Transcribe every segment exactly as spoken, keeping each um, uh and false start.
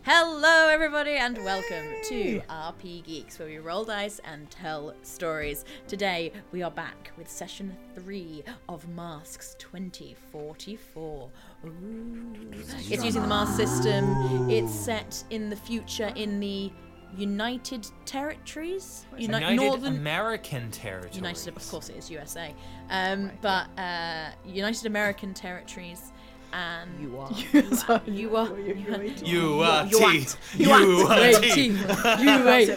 Hello everybody and welcome to R P Geeks, where we roll dice and tell stories. Today we are back with session three of Masks twenty forty-four. Ooh. It's using the Mask system. It's set in the future in the United Territories? Uni- United Northern American Territories. United, of course it is U S A. Um, right. But uh, United American Territories. And you are. You are. You are. You are. You are. You are.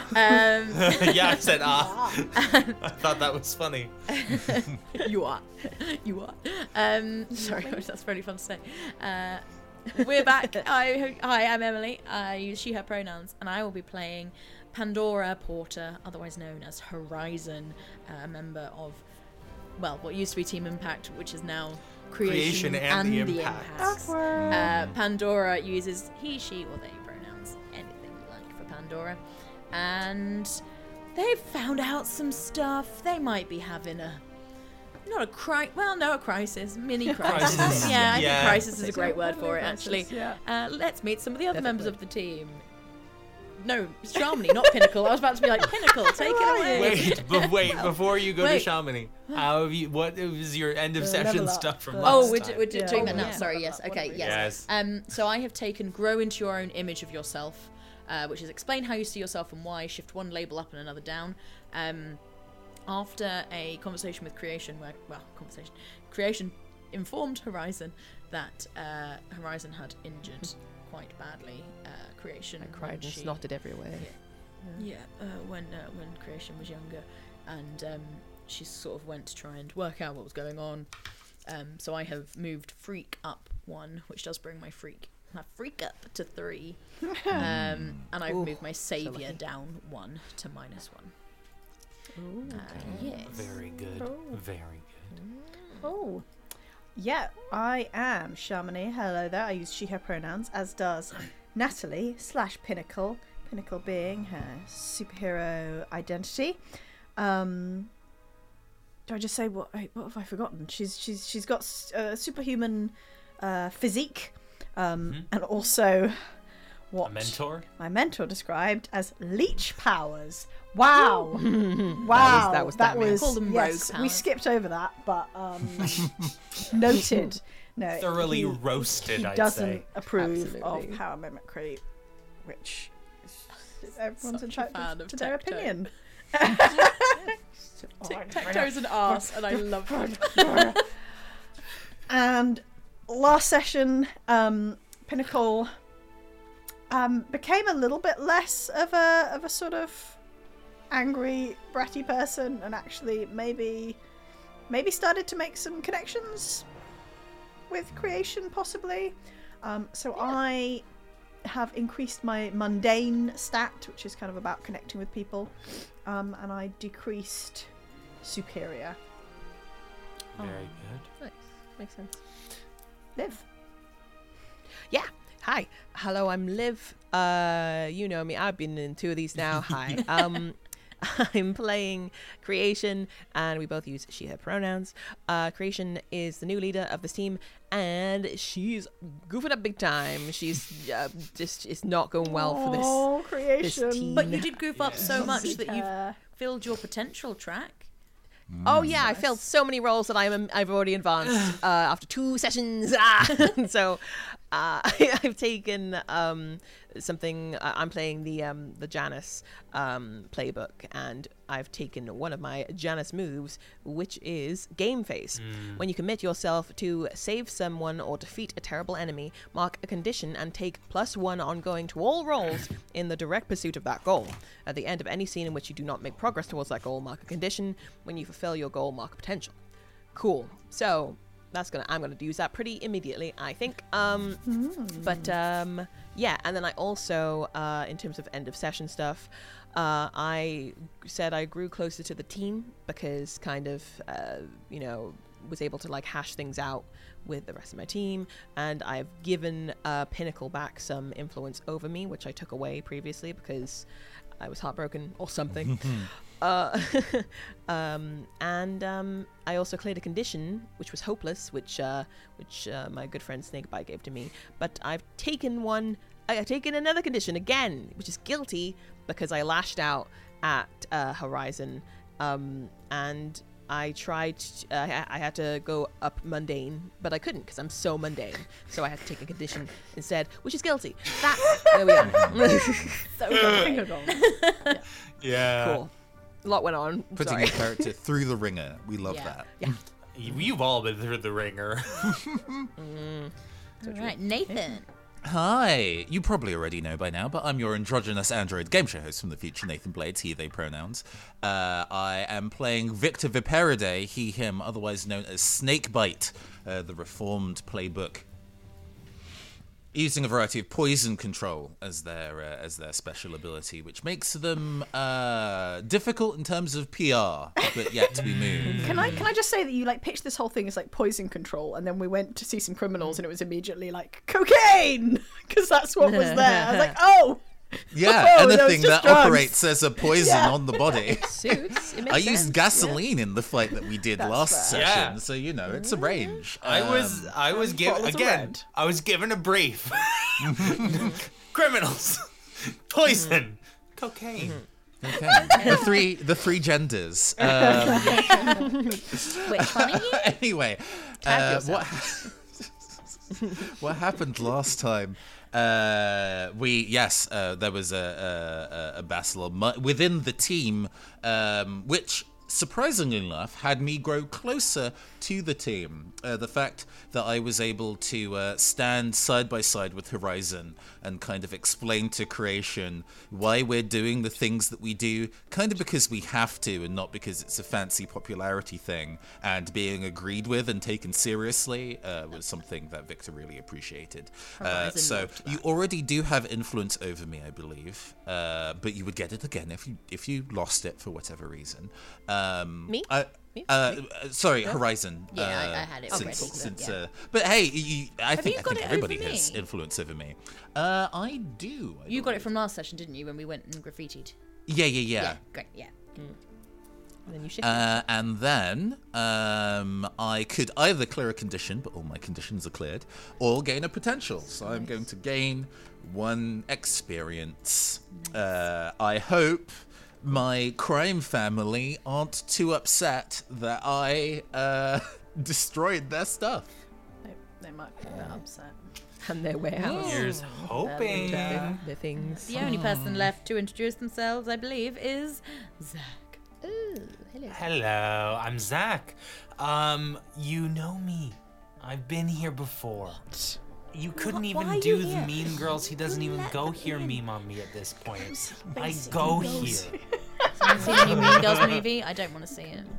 Yeah, I said ah. I thought that was funny. You are. You are. Um, sorry, that's really fun to say. Uh, we're back. I, hi, I'm Emily. I use she, her pronouns, and I will be playing Pandora Porter, otherwise known as Horizon, a member of, well, what used to be Team Impact, which is now Creation, Creation and, and the, the Impact. Impact. Uh, Pandora uses he, she, or they pronouns, anything you like for Pandora. And they've found out some stuff. They might be having a, not a cri- well, no, a crisis, mini crisis. Crisis. Yeah, I yeah. think crisis is a great word for it, actually. Yeah. Uh, let's meet some of the other Definitely. members of the team. No, Chamonix, not Pinnacle. I was about to be like, Pinnacle, take it away. Wait, but wait, before you go Wait. to Chamonix, how have you, what was your end of The session level up. stuff from The- last Oh, we're, time? d- we're d- Yeah. doing Oh, that now. yeah. Sorry, yes. What Okay, are we yes. Yes. Um, so I have taken grow into your own image of yourself, uh, which is explain how you see yourself and why, shift one label up and another down. Um, after a conversation with Creation, where, well, conversation, Creation informed Horizon that uh, Horizon had injured quite badly uh, Creation. I cried when and she- snotted everywhere. Yeah, uh, when uh, when Creation was younger, and um, she sort of went to try and work out what was going on. Um, so I have moved Freak up one, which does bring my Freak my Freak up to three, um, and I've Ooh, moved my so Savior lucky. down one to minus one. Ooh, Uh, okay. yes. Very good. Oh. Very good. Oh, yeah, I am Chamonix. Hello there. I use she, her pronouns, as does Natalie slash Pinnacle. Pinnacle being her superhero identity. Um, do I just say what? Wait, what have I forgotten? She's she's she's got uh, superhuman uh, physique, um, Mhm. and also what A mentor? my mentor described as leech powers. Wow! Wow! That was- that was was Call them yes. rogue We powers. skipped over that, but um, noted. No, Thoroughly he, roasted, he I'd doesn't say. approve Absolutely. of power mimicry, which is, everyone's Such a fan entitled of to their Tecto. opinion. Tecto's an arse, and I love him. And last session, um, Pinnacle um, became a little bit less of a of a sort of angry, bratty person, and actually maybe maybe started to make some connections with Creation, possibly. Um, so I have increased my mundane stat, which is kind of about connecting with people, um, and I decreased superior. Very good. Nice. Makes sense. Liv. Yeah. Hi. Hello, I'm Liv. Uh, you know me. I've been in two of these now. Hi. Um, I'm playing Creation, and we both use she, her pronouns. Uh, Creation is the new leader of this team, and she's goofing up big time. She's uh, just, it's not going well for this. Oh, Creation. team. But you did goof up so Yeah. much that you've Uh, filled your potential track. Oh yeah, I filled so many roles that I'm I've already advanced uh, after two sessions. Ah! so uh, I, I've taken um, something. Uh, I'm playing the um, the Janice um, playbook, and I've taken one of my Janice moves, which is Game Face. When you commit yourself to save someone or defeat a terrible enemy, mark a condition and take plus one ongoing to all rolls in the direct pursuit of that goal. At the end of any scene in which you do not make progress towards that goal, mark a condition. When you fulfill your goal, mark a potential. Cool. So that's gonna I'm gonna use that pretty immediately, I think. Um, but um, yeah, and then I also, uh, in terms of end of session stuff, uh, I said I grew closer to the team because kind of uh, you know was able to like hash things out with the rest of my team, and I've given uh, Pinnacle back some influence over me, which I took away previously because I was heartbroken or something. uh, um, and um, I also cleared a condition, which was hopeless, which uh, which uh, my good friend Snakebite gave to me. But I've taken one I have taken another condition again, which is guilty because I lashed out at uh, Horizon, um, and I tried. To, uh, I had to go up mundane, but I couldn't because I'm so mundane. So I had to take a condition instead, which is guilty. That there we are. So yeah. Yeah. Cool. A lot went on. Putting Sorry. your character through the ringer. We love Yeah. that. Yeah. You- You've all been through the ringer. All right, Nathan. Hi! You probably already know by now, but I'm your androgynous android game show host from the future, Nathan Blades, he, they pronouns. Uh, I am playing Victor Viperidae, he, him, otherwise known as Snakebite, uh, the reformed playbook. Using a variety of poison control as their uh, as their special ability, which makes them uh, difficult in terms of P R, but yet to be moved. Can I can I just say that you like pitched this whole thing as like poison control, and then we went to see some criminals, and it was immediately like cocaine because that's what was there. I was like, oh, Yeah, Oh, that was anything just that drugs. operates as a poison Yeah. on the body. Suits. It makes I sense. used gasoline in the fight that we did That's last fair. session, Yeah. so you know it's a range. I was Um, I was given bottles of again. red. I was given a brief. Criminals, poison, cocaine. okay. the three the three genders. Um, Which one are you? anyway, uh, what ha- what happened last time? Uh, we yes, uh, there was a a, a battle mu- within the team, um, which surprisingly enough had me grow closer to the team. Uh, the fact that I was able to uh, stand side by side with Horizon and kind of explain to Creation why we're doing the things that we do, kind of because we have to and not because it's a fancy popularity thing, and being agreed with and taken seriously uh, was something that Victor really appreciated. Uh, Horizon so loved you already do have influence over me, I believe, uh, but you would get it again if you if you lost it for whatever reason. Um, Me? I, Me? uh, sorry, Horizon. Yeah, I- uh, I had it since, already, Since, yeah. uh, but hey, you, I think you I got think it everybody over has me? influence over me. Uh, I do. I You got it believe. from last session, didn't you, when we went and graffitied? Yeah, yeah, yeah. Great, yeah. And then you shift. Uh, and then um, I could either clear a condition, but all my conditions are cleared, or gain a potential. So I'm going to gain one experience. Uh, I hope my crime family aren't too upset that I uh, destroyed their stuff. they, they might be a bit upset. and their warehouse. Here's hoping. The, the things. The only person left to introduce themselves, I believe, is Zach. Ooh, hello. Hello, I'm Zach. Um, you know me. I've been here before. You couldn't Wh- why even are do you the here? Mean Girls. He doesn't even Let go them here in. meme on me at this point. I basic go girls. here. Someone seen the new Mean Girls movie? I don't want to see it.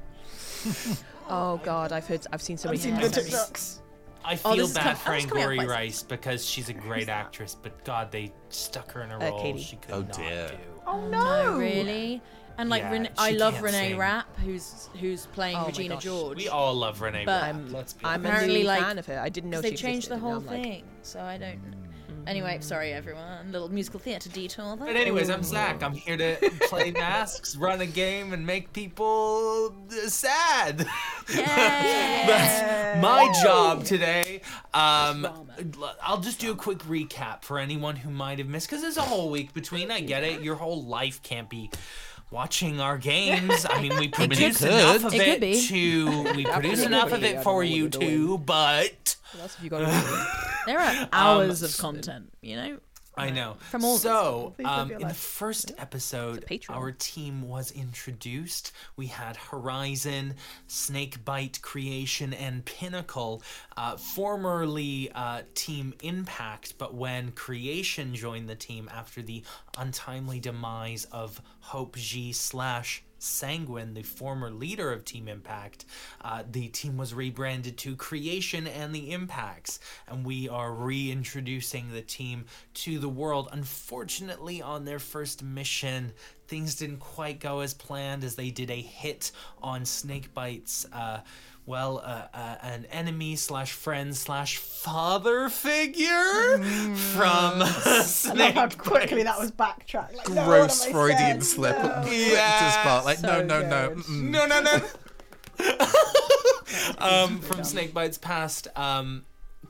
Oh God, I've heard, I've seen so many I've seen Yeah. the times. TikToks. I Oh, feel this is bad com- for oh, it's coming out Angori quite soon. Rice because she's a great actress, but God, they stuck her in a Uh, role Katie. she could Oh, not dear. do. Oh No, no! really? And like, Yeah, Rene- I she love can't Renee sing. Rapp, who's who's playing Oh my Regina gosh. George. We all love Renee But- Rapp. I'm, Let's be I'm a Apparently, new like, fan of her. I didn't know they she changed the existed, and whole now I'm like, thing, so I don't. Anyway, sorry everyone. Little musical theatre detour. there. But anyways, I'm Zach. I'm here to play masks, run a game, and make people uh, sad. Yay! That's my job today. Um, l- I'll just do a quick recap for anyone who might have missed, because there's a whole week between. I get it. Your whole life can't be watching our games. I mean, we produce could. enough of It it, could be. to we produce Absolutely. enough of I it don't for know you what you're too, but. What else have you got to do? There are hours of content, you know. I know. From all of us. so, Please live um, your in the life. first episode, It's a Patreon. our team was introduced. We had Horizon, Snakebite Creation, and Pinnacle, uh, formerly uh, Team Impact, but when Creation joined the team after the untimely demise of Hope G slash Sanguine, the former leader of Team Impact, uh, the team was rebranded to Creation and the Impacts, and we are reintroducing the team to the world. Unfortunately, on their first mission, things didn't quite go as planned, as they did a hit on Snakebite's uh, well, uh, uh, an enemy slash friend slash father figure from I love how quickly Snakebite. that was backtracked. Like, no, Gross what have I Freudian said? slip No. on Victor's Yes. part. Like, no, So no, no. good. mm-mm. No, no, no. um, from Snakebite's past, um,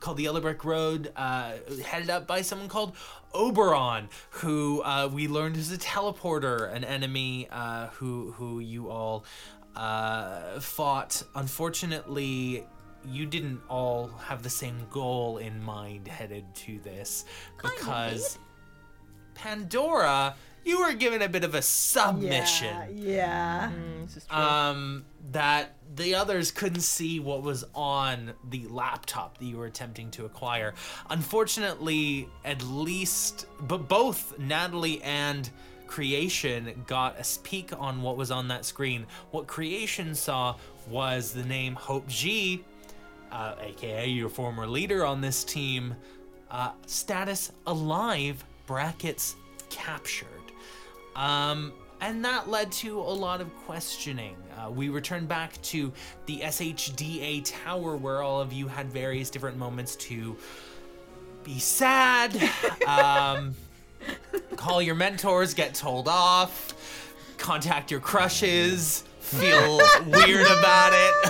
called the Yellow Brick Road, uh, headed up by someone called Oberon, who uh, we learned is a teleporter, an enemy uh, who who you all uh, fought. Unfortunately, you didn't all have the same goal in mind headed to this, because Pandora, you were given a bit of a submission. Yeah. yeah. Mm, this is true. Um, that the others couldn't see what was on the laptop that you were attempting to acquire. Unfortunately, at least, but both Natalie and Creation got a peek on what was on that screen. What Creation saw was the name Hope G, uh, aka your former leader on this team, uh, status alive, brackets captured. Um, and that led to a lot of questioning. Uh, we returned back to the S H D A tower where all of you had various different moments to be sad, um, call your mentors, get told off, contact your crushes, feel weird about it.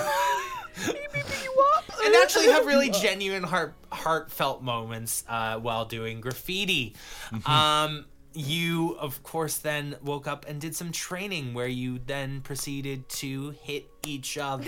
And actually have really genuine heart heartfelt moments uh, while doing graffiti. Mm-hmm. Um, you, of course, then woke up and did some training where you then proceeded to hit each other.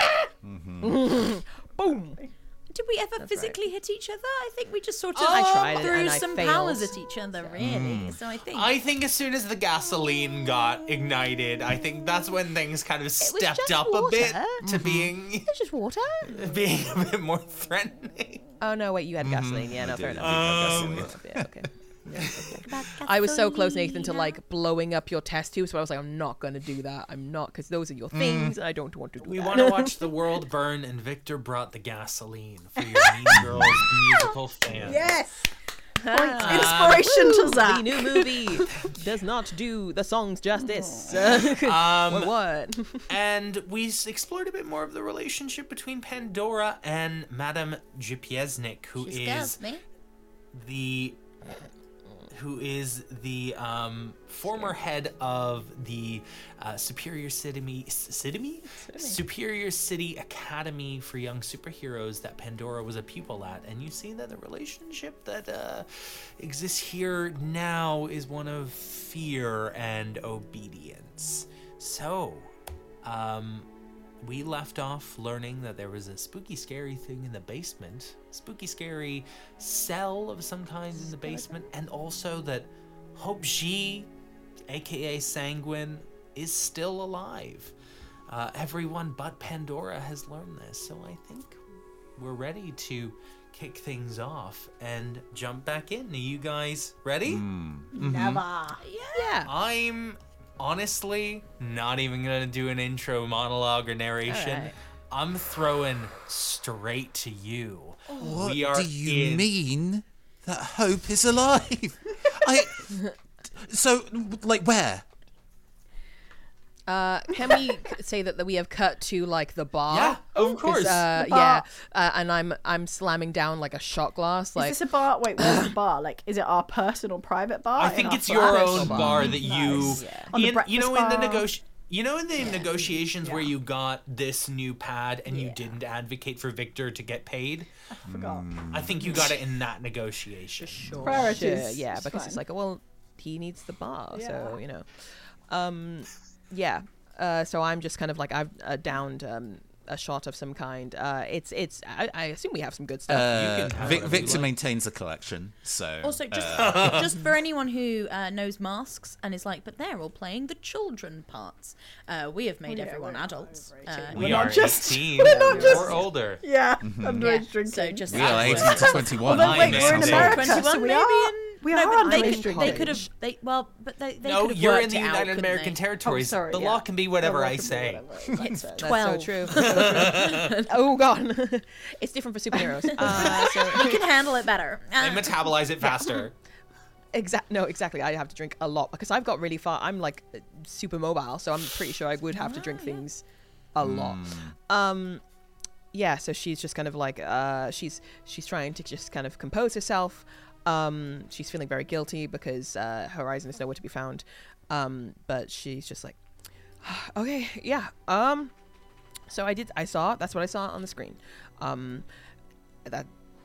Mm-hmm. Boom. Did we ever That's physically right. hit each other? I think we just sort of oh, I tried threw and some I failed. powers at each other, really. Mm. So I think I think as soon as the gasoline got ignited, I think that's when things kind of stepped up water. a bit mm-hmm. to being it was just water, being a bit more threatening. Oh no, wait, you had gasoline. Mm-hmm. Yeah, no, fair enough. Um, yeah, okay. Yeah, okay. I was so close, Nathan, to like blowing up your test tube, so I was like, I'm not gonna do that. I'm not, because those are your things, mm. and I don't want to do we that. We want to watch the world burn, and Victor brought the gasoline for your Mean Girls musical fans. Yes. Points uh, inspiration to Zach. The new movie does not do the songs justice. um, or what? And we explored a bit more of the relationship between Pandora and Madame Jipieznik, who she is me. the who is the um, former head of the uh, Superior City, City? Superior City Academy for Young Superheroes that Pandora was a pupil at. And you see that the relationship that uh, exists here now is one of fear and obedience. So, um, we left off learning that there was a spooky, scary thing in the basement. Spooky, scary cell of some kind in the basement. And also that Hope G, a k a. Sanguine, is still alive. Uh, everyone but Pandora has learned this. So I think we're ready to kick things off and jump back in. Are you guys ready? Mm-hmm. Never. Yeah. I'm... honestly, not even gonna do an intro monologue or narration. Right. I'm throwing straight to you. What we are do you in... mean that Hope is alive? I. So, like, where? Uh, can we say that, that we have cut to like the bar? Yeah, of course. Uh, The bar. yeah, uh, and I'm I'm slamming down like a shot glass. Like, is this a bar? Wait, where's the bar? Like, is it our personal private bar? I in think our it's flat? your Personal own bar. bar that Nice. you, Yeah. On the in, you know, breakfast in the bar. negoti- you know, in the negotiations Yeah. where you got this new pad and you Yeah. didn't advocate for Victor to get paid. I forgot. I think you got it in that negotiation. sure, Priorities. sure, yeah, It's because fine. it's like, well, he needs the bar, so Yeah. you know, um, yeah. Uh, so I'm just kind of like I've uh, downed um, a shot of some kind. Uh, it's it's. I, I assume we have some good stuff. Uh, can have Vic- whatever you Victor like. maintains a collection, so. Also, just uh, just for anyone who uh, knows masks and is like, but they're all playing the children parts. Uh, we have made Well, yeah, everyone we're adults. over Uh, eighteen. We We're are not just- eighteen we're not or just- older. Yeah, Mm-hmm. underage yeah, drinking. so just we are that's eighteen what- to twenty-one. Although, wait, I we're in may America, say. so we maybe are. in- We no, are but they underage could, drinking. they could have. They well, but they, they No, could have you're worked in the it out, United couldn't American they? territories. sorry, the yeah. law can be whatever The law I can be say. whatever. It's That's That's twelve. so true. That's so true. Oh god, it's different for superheroes. Uh, so We can handle it better. I Uh, metabolize it faster. exact. No, exactly. I have to drink a lot because I've got really far. I'm like super mobile, so I'm pretty sure I would have to drink things a lot. Um, yeah. So she's just kind of like uh, she's she's trying to just kind of compose herself. Um, she's feeling very guilty because uh, Horizon is nowhere to be found. Um, but she's just like, okay, yeah. Um, so I did. I saw. That's what I saw on the screen. Um, that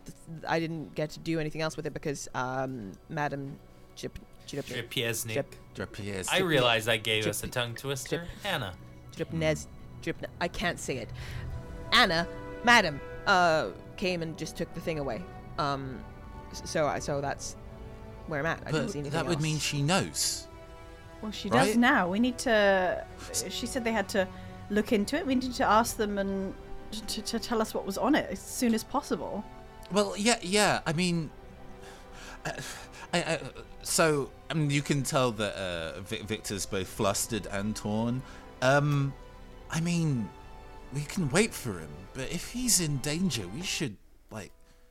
I didn't get to do anything else with it because um, Madam Chip, Chip, Dripyeznik. Chip, Drapieres. I realize I gave Drip- us a tongue twister. Drip- Anna. Dripnez, Drip, I can't say it. Anna, Madam, uh, came and just took the thing away. Um, so I so that's where I'm at. I didn't But see anything that would else. mean she knows. Well, she Right? does now. We need to. She said they had to look into it. We need to ask them and to, to tell us what was on it as soon as possible. Well, yeah, yeah. I mean, uh, I, I, so I mean, you can tell that uh, Vic- Victor's both flustered and torn. Um, I mean, we can wait for him, but if he's in danger, we should like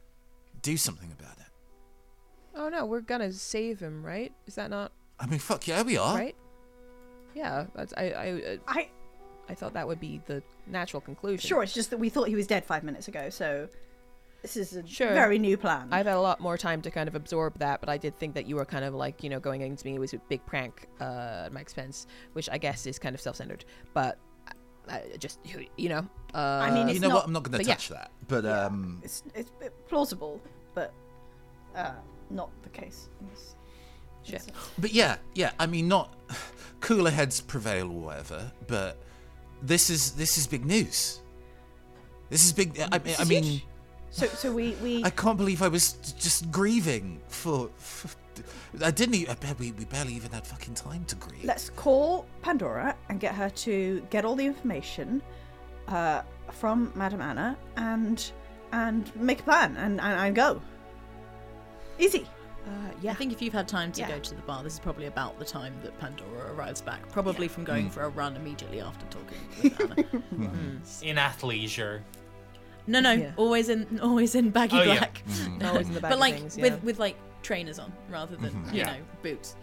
do something about it. Oh no, we're gonna save him, right? Is that not I mean, fuck yeah, we are. right? Yeah, that's I I uh, I I thought that would be the natural conclusion. sure. It's just that we thought he was dead five minutes ago. So this is a Sure. very new plan. I've had a lot more time to kind of absorb that, but I did think that you were kind of like, you know, going against me. It was a big prank uh, at my expense, which I guess is kind of self-centered. But I just, you know. Uh, I mean, You It's know not- what? I'm not going to but yeah. touch that. But Yeah. um, It's it's plausible, but uh, not the case. in this Sure. instance. but yeah, yeah. I mean, not cooler heads prevail or whatever. But this is this is big news. This is big. I, This I is mean. huge. So so we we I can't believe I was just grieving for. for I didn't. Even, I bet we, we barely even had fucking time to grieve. let's call Pandora and get her to get all the information uh, from Madame Anna and and make a plan and, and, and go. Easy. Uh, yeah. I think if you've had time to Yeah. go to the bar, this is probably about the time that Pandora arrives back. Probably from going Mm. for a run immediately after talking with Anna. In athleisure. No, no, Yeah. always in always in baggy Oh, yeah. black. Always in the bag but of like things, with yeah. with like trainers on rather than you Yeah. know boots.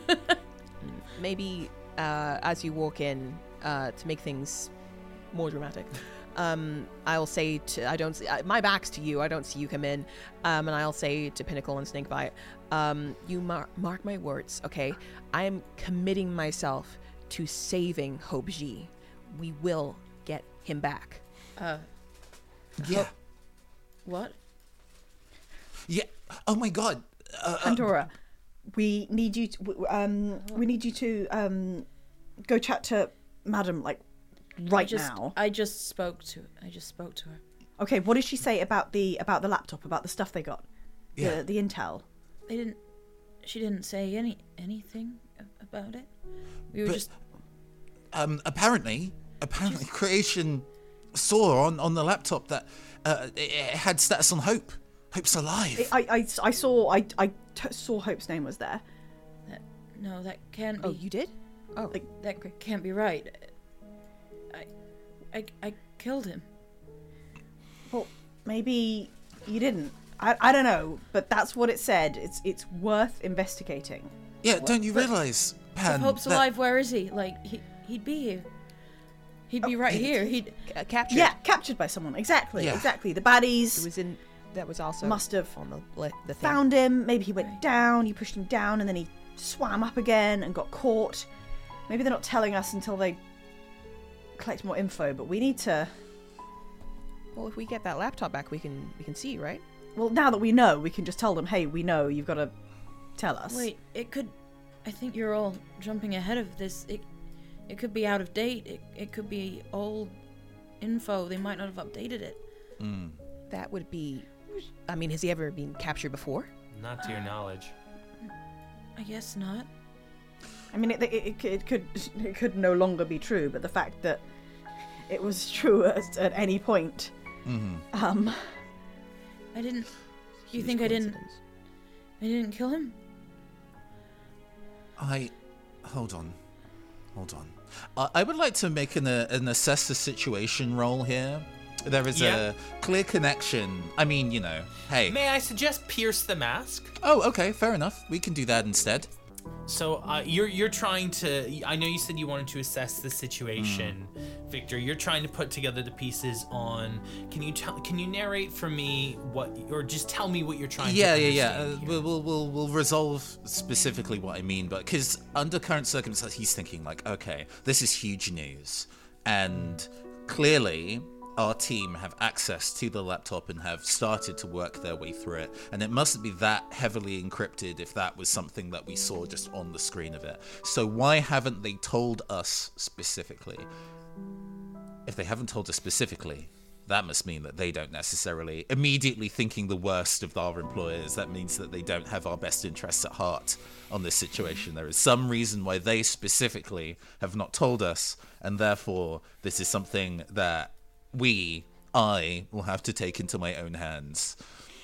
Maybe uh, as you walk in, uh, to make things more dramatic, um, I'll say to I don't see, uh, my back's to you. I don't see you come in, um, and I'll say to Pinnacle and Snakebite, um, you mar- mark my words, okay? I am committing myself to saving Hope G. We will get him back. Uh, yeah. what? Yeah. Oh my god. Uh, uh, Pandora, we need you. To, w- um, we need you to um, go chat to Madam like right I just, now. I just spoke to I just spoke to her. Okay, what did she say about the about the laptop, about the stuff they got, Yeah. the the intel? They didn't. She didn't say any anything a- about it. We were But- just. um. Apparently, apparently, Creation saw on on the laptop that uh, it, it had status on Hope. Hope's alive. I I, I saw I I t- saw Hope's name was there. That, no, that can't be. Oh, you did? Oh, Like, that c- can't be right. I, I, I killed him. Well, maybe you didn't. I, I don't know, but that's what it said. It's it's worth investigating. yeah. Don't you but- realize, If Pan? Hope's that- alive, where is he? Like, he, he'd be here. He'd be Oh, right he- here. He'd. uh, captured. Yeah, captured by someone. Exactly, Yeah. exactly. The It baddies was in. That was also must have on the li- the thing. found him. Maybe he went Right. down. You pushed him down, and then he swam up again and got caught. Maybe they're not telling us until they collect more info. But we need to. Well, if we get that laptop back, we can we can see, right? Well, now that we know, we can just tell them, "Hey, we know. You've got to tell us." Wait, it could. I think you're all jumping ahead of this. It, it could be out of date. It, it could be old info. They might not have updated it. Mm. That would be. I mean, has he ever been captured before? Not to your knowledge. I guess not. I mean, it, it, it, could- it could it could no longer be true, but the fact that it was true at, at any point. Mhm. Um. I didn't. You Huge think I didn't? coincidence. I didn't kill him. I hold on, hold on. I I would like to make an uh, an assess the situation roll here. There is Yeah. a clear connection. I mean, you know, hey. May I suggest pierce the mask? Oh, okay, fair enough. We can do that instead. So uh, you're you're trying to. I know you said you wanted to assess the situation, Mm. Victor. You're trying to put together the pieces on. Can you tell? Can you narrate for me what, or just tell me what you're trying Yeah, to yeah, yeah. understand Uh, here? we'll, we'll we'll we'll resolve specifically what I mean, but because under current circumstances, he's thinking like, okay, this is huge news, and clearly, our team have access to the laptop and have started to work their way through it. And it mustn't be that heavily encrypted if that was something that we saw just on the screen of it. So why haven't they told us specifically? If they haven't told us specifically, that must mean that they don't necessarily, immediately thinking the worst of our employers, that means that they don't have our best interests at heart on this situation. There is some reason why they specifically have not told us, and therefore this is something that we, I, will have to take into my own hands.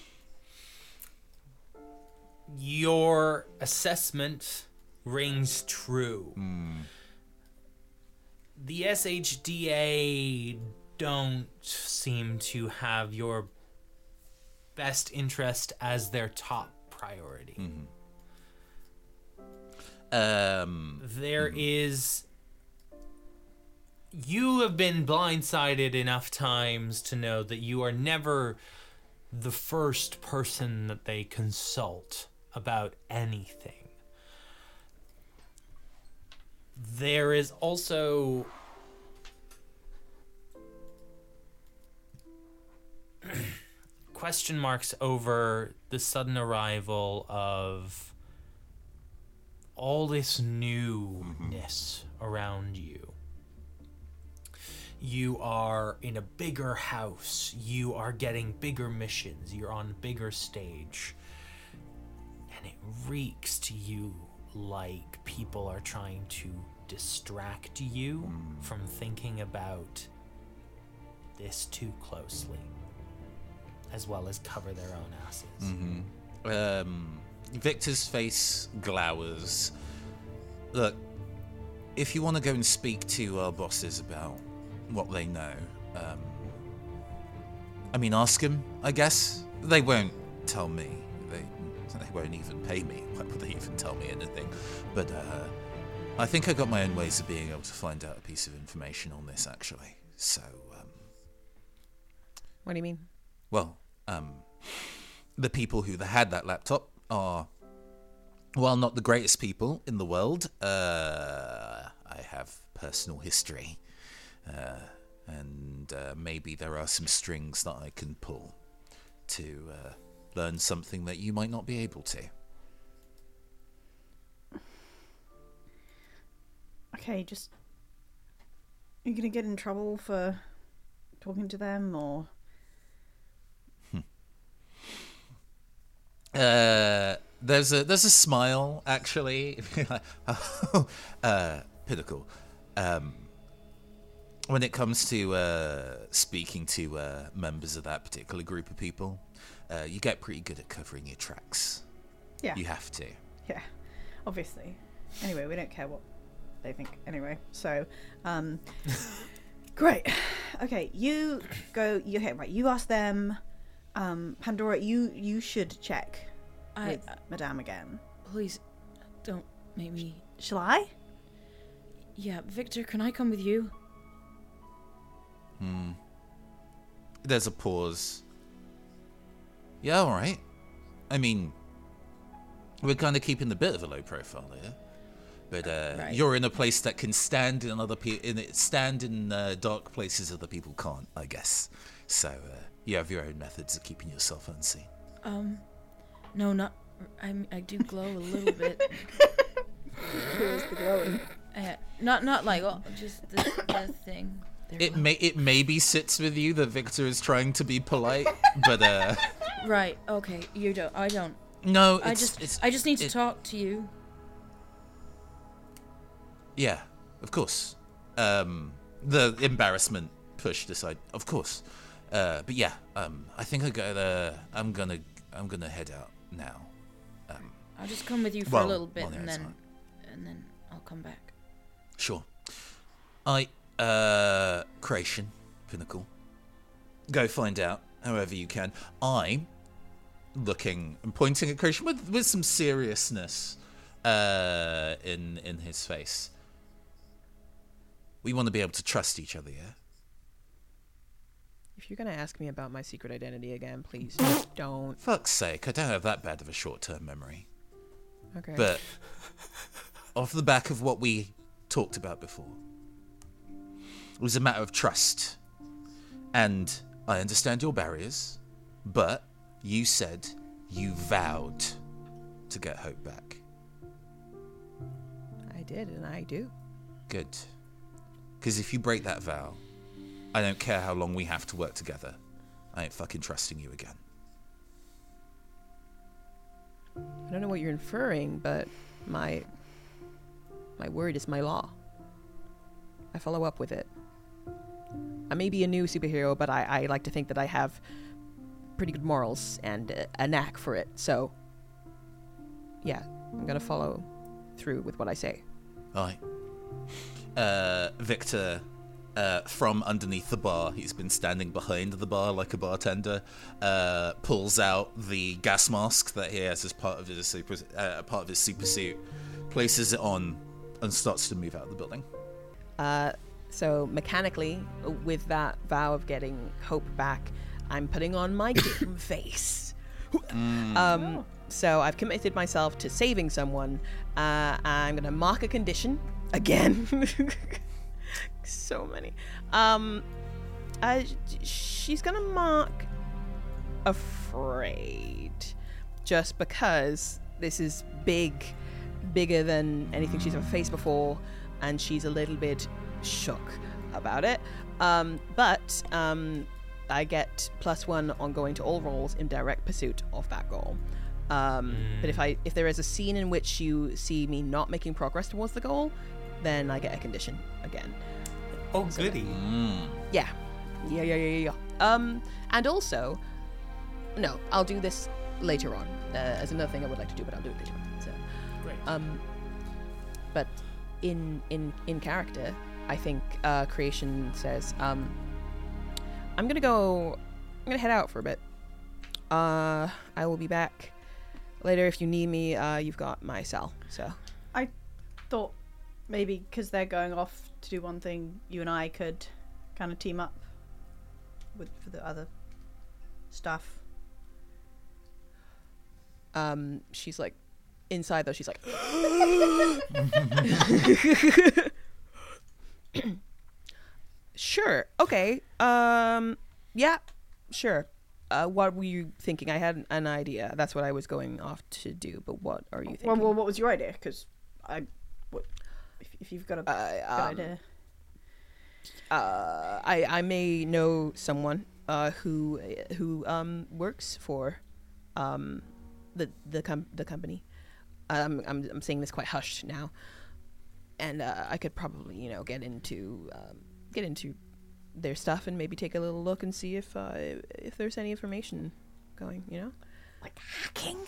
Your assessment rings true. Mm. The S H D A don't seem to have your best interest as their top priority. Mm-hmm. Um, there mm-hmm. is... You have been blindsided enough times to know that you are never the first person that they consult about anything. There is also... question marks over the sudden arrival of all this newness mm-hmm. around you. You are in a bigger house. You are getting bigger missions. You're on a bigger stage. And it reeks to you like people are trying to distract you mm. from thinking about this too closely, as well as cover their own asses. Mm-hmm. Um, Victor's face glowers. Look, if you want to go and speak to our bosses about what they know, um, I mean, ask them, I guess. They won't tell me. They, they won't even pay me. Why would they even tell me anything? But uh, I think I got my own ways of being able to find out a piece of information on this, actually. So, um... What do you mean? Well, um, the people who had that laptop are, well, not the greatest people in the world. Uh, I have personal history. Uh, and uh, maybe there are some strings that I can pull to uh, learn something that you might not be able to. Okay, just... Are you going to get in trouble for talking to them, or... Uh, there's a there's a smile, actually. uh, Pinnacle. Um, when it comes to uh, speaking to uh, members of that particular group of people, uh, you get pretty good at covering your tracks. Yeah. You have to. Yeah, obviously. Anyway, we don't care what they think anyway. So, um, great. Okay, you go. You okay, right? You ask them. Um, Pandora, you you should check I, with uh, Madame again. Please, don't make me. Shall I? Yeah, Victor, can I come with you? Hmm. There's a pause. Yeah, all right. I mean, we're kind of keeping a bit of a low profile here, but uh, right. You're in a place that can stand in other pe- in it, stand in uh, dark places other people can't, I guess. So uh, you have your own methods of keeping yourself unseen. Um, no, not. I I do glow a little bit. Where's the glowing? Uh, not not like oh, just the, the thing. There It may it maybe sits with you that Victor is trying to be polite, but uh. Right. Okay. You don't. I don't. No. It's, I just. It's, I just need to it, talk to you. Yeah, of course. Um, the embarrassment pushed aside, of course. Uh, but yeah, um, I think I gotta. I'm gonna. I'm gonna head out now. Um, I'll just come with you for well, a little bit, and then, time. and then I'll come back. Sure. I. Uh, Creation, Pinnacle. Go find out, however you can. I'm looking and pointing at Creation with with some seriousness, uh, in in his face. We want to be able to trust each other, yeah? If you're going to ask me about my secret identity again, please don't. Fuck's sake, I don't have that bad of a short-term memory. Okay. But off the back of what we talked about before, it was a matter of trust. And I understand your barriers, but you said you vowed to get Hope back. I did, and I do. Good. Because if you break that vow, I don't care how long we have to work together. I ain't fucking trusting you again. I don't know what you're inferring, but my my word is my law. I follow up with it. I may be a new superhero, but I, I like to think that I have pretty good morals and uh, a knack for it. So, yeah, I'm gonna follow through with what I say. Aye. Uh, Victor, uh, from underneath the bar, he's been standing behind the bar like a bartender, uh, pulls out the gas mask that he has as part of his super, uh, part of his super suit, places it on, and starts to move out of the building. Uh, so mechanically, with that vow of getting Hope back, I'm putting on my game face. Mm. Um, so I've committed myself to saving someone. Uh, I'm gonna mark a condition again. So many. Um, uh, she's gonna mark afraid, just because this is big, bigger than anything she's ever faced before, and she's a little bit shook about it. Um, but um, I get plus one on going to all rolls in direct pursuit of that goal. Um, mm. But if I if there is a scene in which you see me not making progress towards the goal, then I get a condition again. Oh, so, goody. Mm. Yeah. Yeah, yeah, yeah, yeah. Um, and also, no, I'll do this later on. Uh, as another thing I would like to do, but I'll do it later on. So, great. Um, but in in in character, I think uh, Creation says, um, I'm gonna go. I'm gonna head out for a bit. Uh, I will be back later if you need me. Uh, you've got my cell. So I thought maybe because they're going off to do one thing, you and I could kind of team up with for the other stuff. Um, she's like inside though. She's like, sure, okay, um, yeah, sure. Uh, what were you thinking? I had an idea. That's what I was going off to do. But what are you thinking? Well, well what was your idea? Because I, what, if, if you've got a uh, good um, idea. Uh, I I may know someone uh who who um works for um the the com- the company. Um, I'm I'm saying this quite hushed now, and uh, I could probably you know get into um, get into their stuff and maybe take a little look and see if uh, if there's any information going. You know, Like hacking?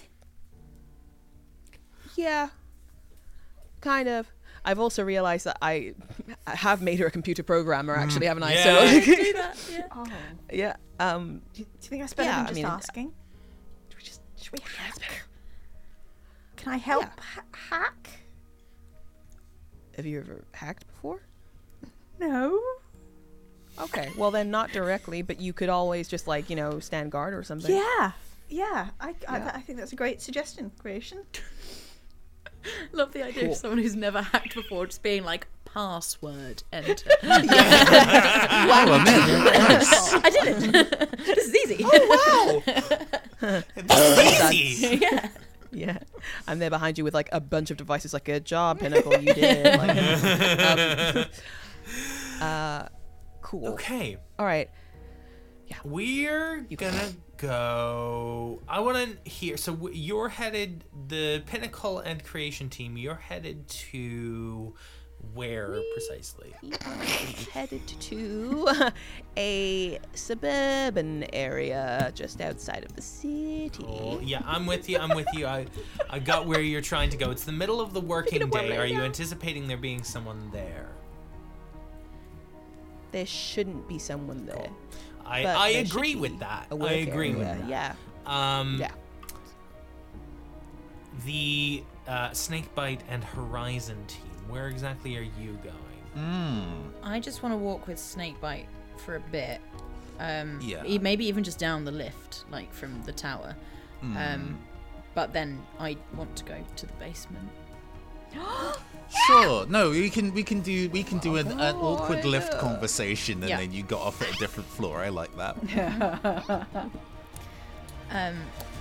yeah, kind of. I've also realized that I, I have made her a computer programmer, actually, haven't I? Yeah. So do that, yeah. Oh. yeah. Um, Do you, do you think that's better Yeah, than I just mean, asking? Should we just, should we hack? Can I help Yeah. ha- hack? have you ever hacked before? No. Okay, well then not directly, but you could always just like you know stand guard or something. Yeah. Yeah. I, I, Yeah. I think that's a great suggestion, Creation. Love the idea Cool. of someone who's never hacked before just being like, password enter. Wow, I'm in. Nice. I did it. This is easy. Oh, wow. It's easy. Yeah. Yeah, I'm there behind you with like a bunch of devices, like a job, Pinnacle, you did. Like, um, uh, cool. Okay. All right. We're You gonna go. I want to hear. So w- you're headed, the Pinnacle and Creation team. You're headed to where precisely? Headed to a suburban area just outside of the city. Cool. Yeah, I'm with you. I'm with you. I, I got where you're trying to go. It's the middle of the working Picking up day. one Are you right now. anticipating there being someone there? There shouldn't be someone there. Cool. I, but I there should agree be with that. a I work agree with area. that. Yeah. Um, Yeah. The uh, Snakebite and Horizon team. Where exactly are you going? Mm. I just want to walk with Snakebite for a bit. Um, Yeah. e- Maybe even just down the lift, like from the tower. Mm. Um, but then I want to go to the basement. Sure. No, we can we can do we can do an, an awkward lift conversation, and Yeah. then you got off at a different floor. I like that. Um,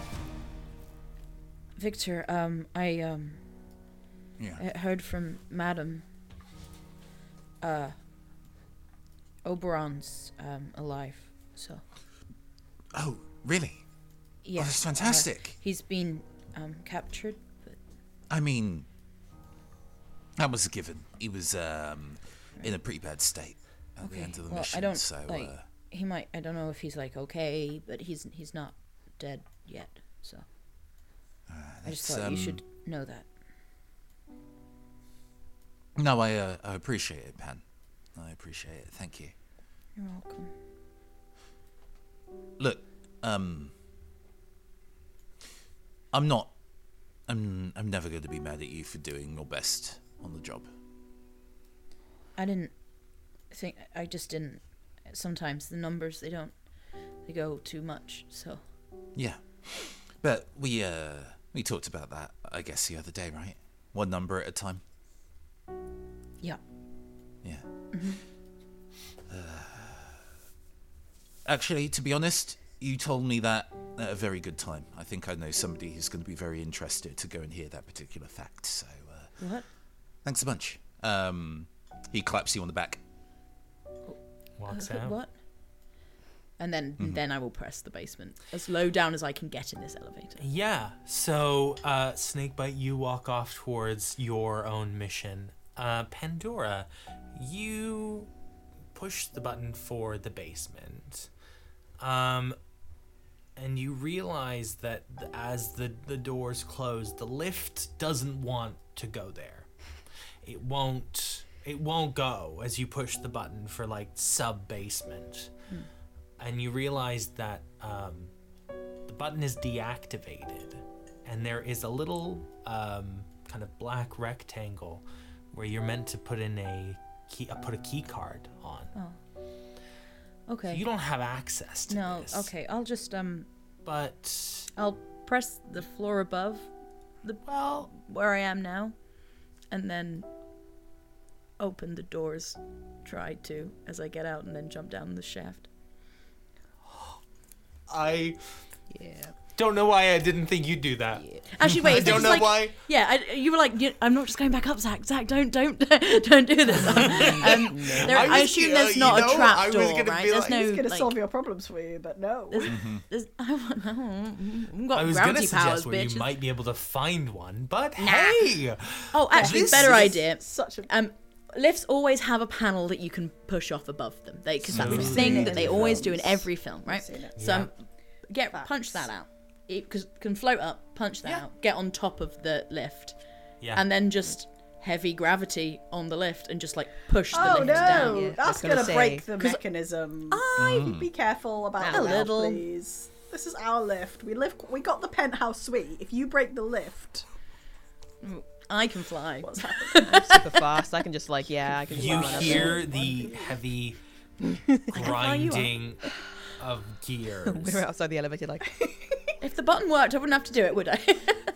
Victor, um, I um, Yeah. I heard from Madam. Uh, Oberon's um alive, so Oh, really? yeah. Oh, that's uh, fantastic. he's been um captured, but I mean, that was a given. He was um, in a pretty bad state at the okay. end of the Well, mission. I don't so, like. uh, He might. I don't know if he's like okay, but he's he's not dead yet. So I just that's, thought you um, should know that. no, I uh, I appreciate it, Pan. I appreciate it. Thank you. You're welcome. Look, um, I'm not. I'm. I'm never going to be mad at you for doing your best on the job. I didn't think. I just didn't. Sometimes the numbers they don't. They go too much. So Yeah, but we uh we talked about that, I guess, the other day, right? One number at a time. yeah. Yeah. Uh, actually, to be honest, you told me that at a very good time. I think I know somebody who's going to be very interested to go and hear that particular fact. So, uh, What? thanks a bunch. Um, he claps you on the back. Walks Uh, out. What? And then Mm-hmm. then I will press the basement as low down as I can get in this elevator. Yeah. So, uh, Snakebite, you walk off towards your own mission. Uh, Pandora, you push the button for the basement. Um, and you realize that th- as the, the doors close, the lift doesn't want to go there. It won't it won't go as you push the button for like sub basement. And you realize that um, the button is deactivated, and there is a little um, kind of black rectangle where you're meant to put in a key, uh, put a key card on. Okay. So you don't have access to no. this. Okay. I'll just um. But I'll press the floor above the well, where I am now, and then open the doors. Try to as I get out, and then jump down the shaft. I Yeah. don't know why I didn't think you'd do that. Actually, wait. I is this don't know like, why. Yeah, I, you were like, you, I'm not just going back up, Zach. Zach, don't, don't, don't do this. um, there, I I, was- assume uh, there's you not know, a I trap was door, gonna right? be There's like- no. He's gonna like, solve your problems for you, but no. There's, there's, I want, I have got I was gonna gravity suggest powers, where bitches. you might be able to find one, but Nah. hey, Oh, actually, This better is idea. Such a Um, lifts always have a panel that you can push off above them. They because that's the Smooth. thing Seen that it they in always do in films. every film, right? seen it. So Yeah. um, get Facts. punch that out. Because can float up, punch that Yeah. out, get on top of the lift, yeah. and then just heavy gravity on the lift and just like push the Oh lift no, down. Yeah, I was that's gonna gonna say, break the 'cause mechanism. I Be careful about A the well, little. please. This is our lift. We live. We got the penthouse suite. If you break the lift, I can fly. what's happening? I'm super fast. I can just like yeah. I can. Just You run up hear the heavy grinding of there. gears. We're outside the elevator, like If the button worked, I wouldn't have to do it, would I?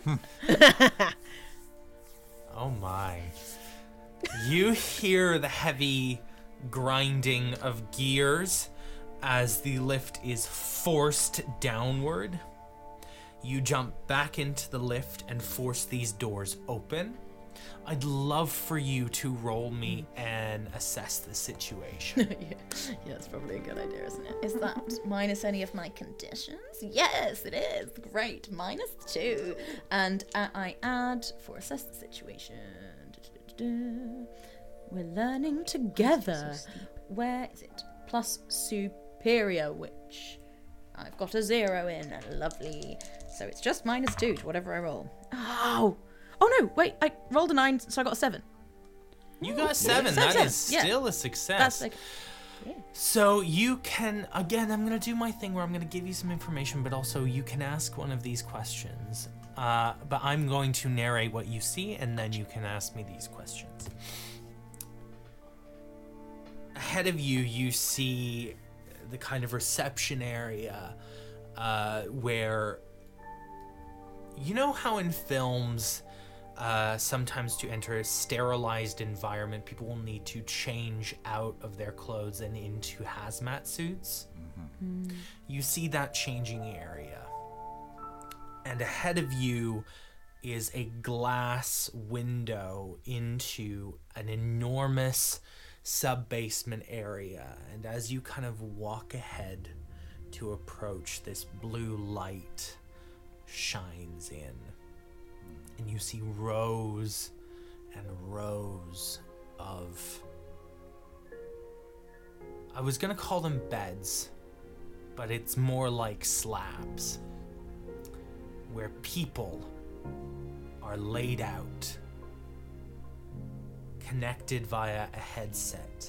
Oh my. You hear the heavy grinding of gears as the lift is forced downward. You jump back into the lift and force these doors open. I'd love for you to roll me and assess the situation. yeah. yeah, that's probably a good idea, isn't it? Is that minus any of my conditions? Yes, it is. Great. Minus two. And uh, I add for assess the situation. Da-da-da-da. We're learning together. Where is it? Plus superior, which I've got a zero in. Lovely. So it's just minus two to whatever I roll. Oh! Oh no, wait, I rolled a nine, so I got a seven. You got seven. Seven, That seven, is yeah. still a success. That's like, So you can, again, I'm going to do my thing where I'm going to give you some information, but also you can ask one of these questions. Uh, but I'm going to narrate what you see, and then you can ask me these questions. Ahead of you, you see the kind of reception area uh, where, you know how in films, Uh, sometimes to enter a sterilized environment, people will need to change out of their clothes and into hazmat suits. Mm-hmm. Mm. You see that changing area. And ahead of you is a glass window into an enormous sub-basement area. And as you kind of walk ahead to approach, this blue light shines in. And you see rows and rows of... I was gonna call them beds, but it's more like slabs, where people are laid out, connected via a headset.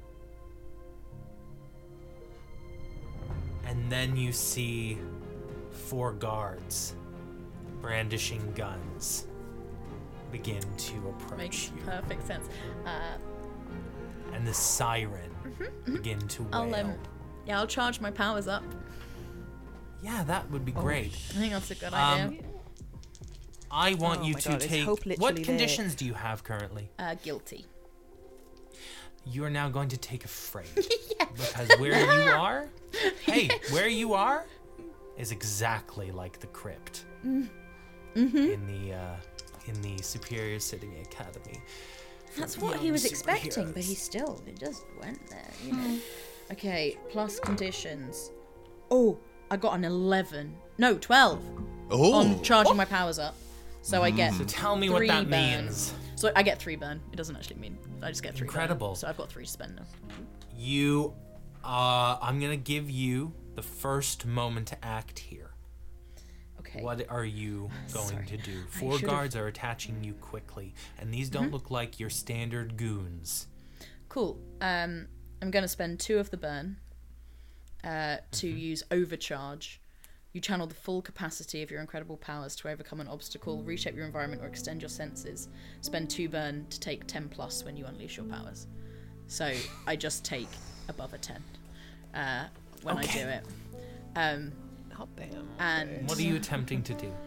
And then you see four guards brandishing guns begin to approach Makes you. perfect sense. Uh, and the siren mm-hmm, begin to wail. I'll, um, yeah, I'll charge my powers up. Yeah, that would be great. I think that's a good Um, idea. I want Oh you my to God, is take... hope What literally conditions do you have currently? Uh, guilty. You are now going to take a frame. Because where you are... Hey, where you are is exactly like the crypt. Mm-hmm. In the, uh, in the Superior City Academy. That's what he was expecting, but he still he just went there, you know. Okay, plus conditions. Oh, I got an eleven. No, twelve. Oh. On charging my powers up. So I get So tell me three what that burn. means. So I get three burn. It doesn't actually mean I just get three. Incredible. Burn. So I've got three to spend now. You, uh, I'm gonna give you the first moment to act here. Okay. What are you going Sorry. to do? I Four should've- guards are attaching you quickly, and these don't Mm-hmm. look like your standard goons. Cool. Um, I'm gonna spend two of the burn uh, to Mm-hmm. use overcharge. You channel the full capacity of your incredible powers to overcome an obstacle, reshape your environment, or extend your senses. Spend two burn to take ten plus when you unleash your powers. So I just take above a ten uh, when Okay. I do it. Um, Hot damn. and What are you attempting to do?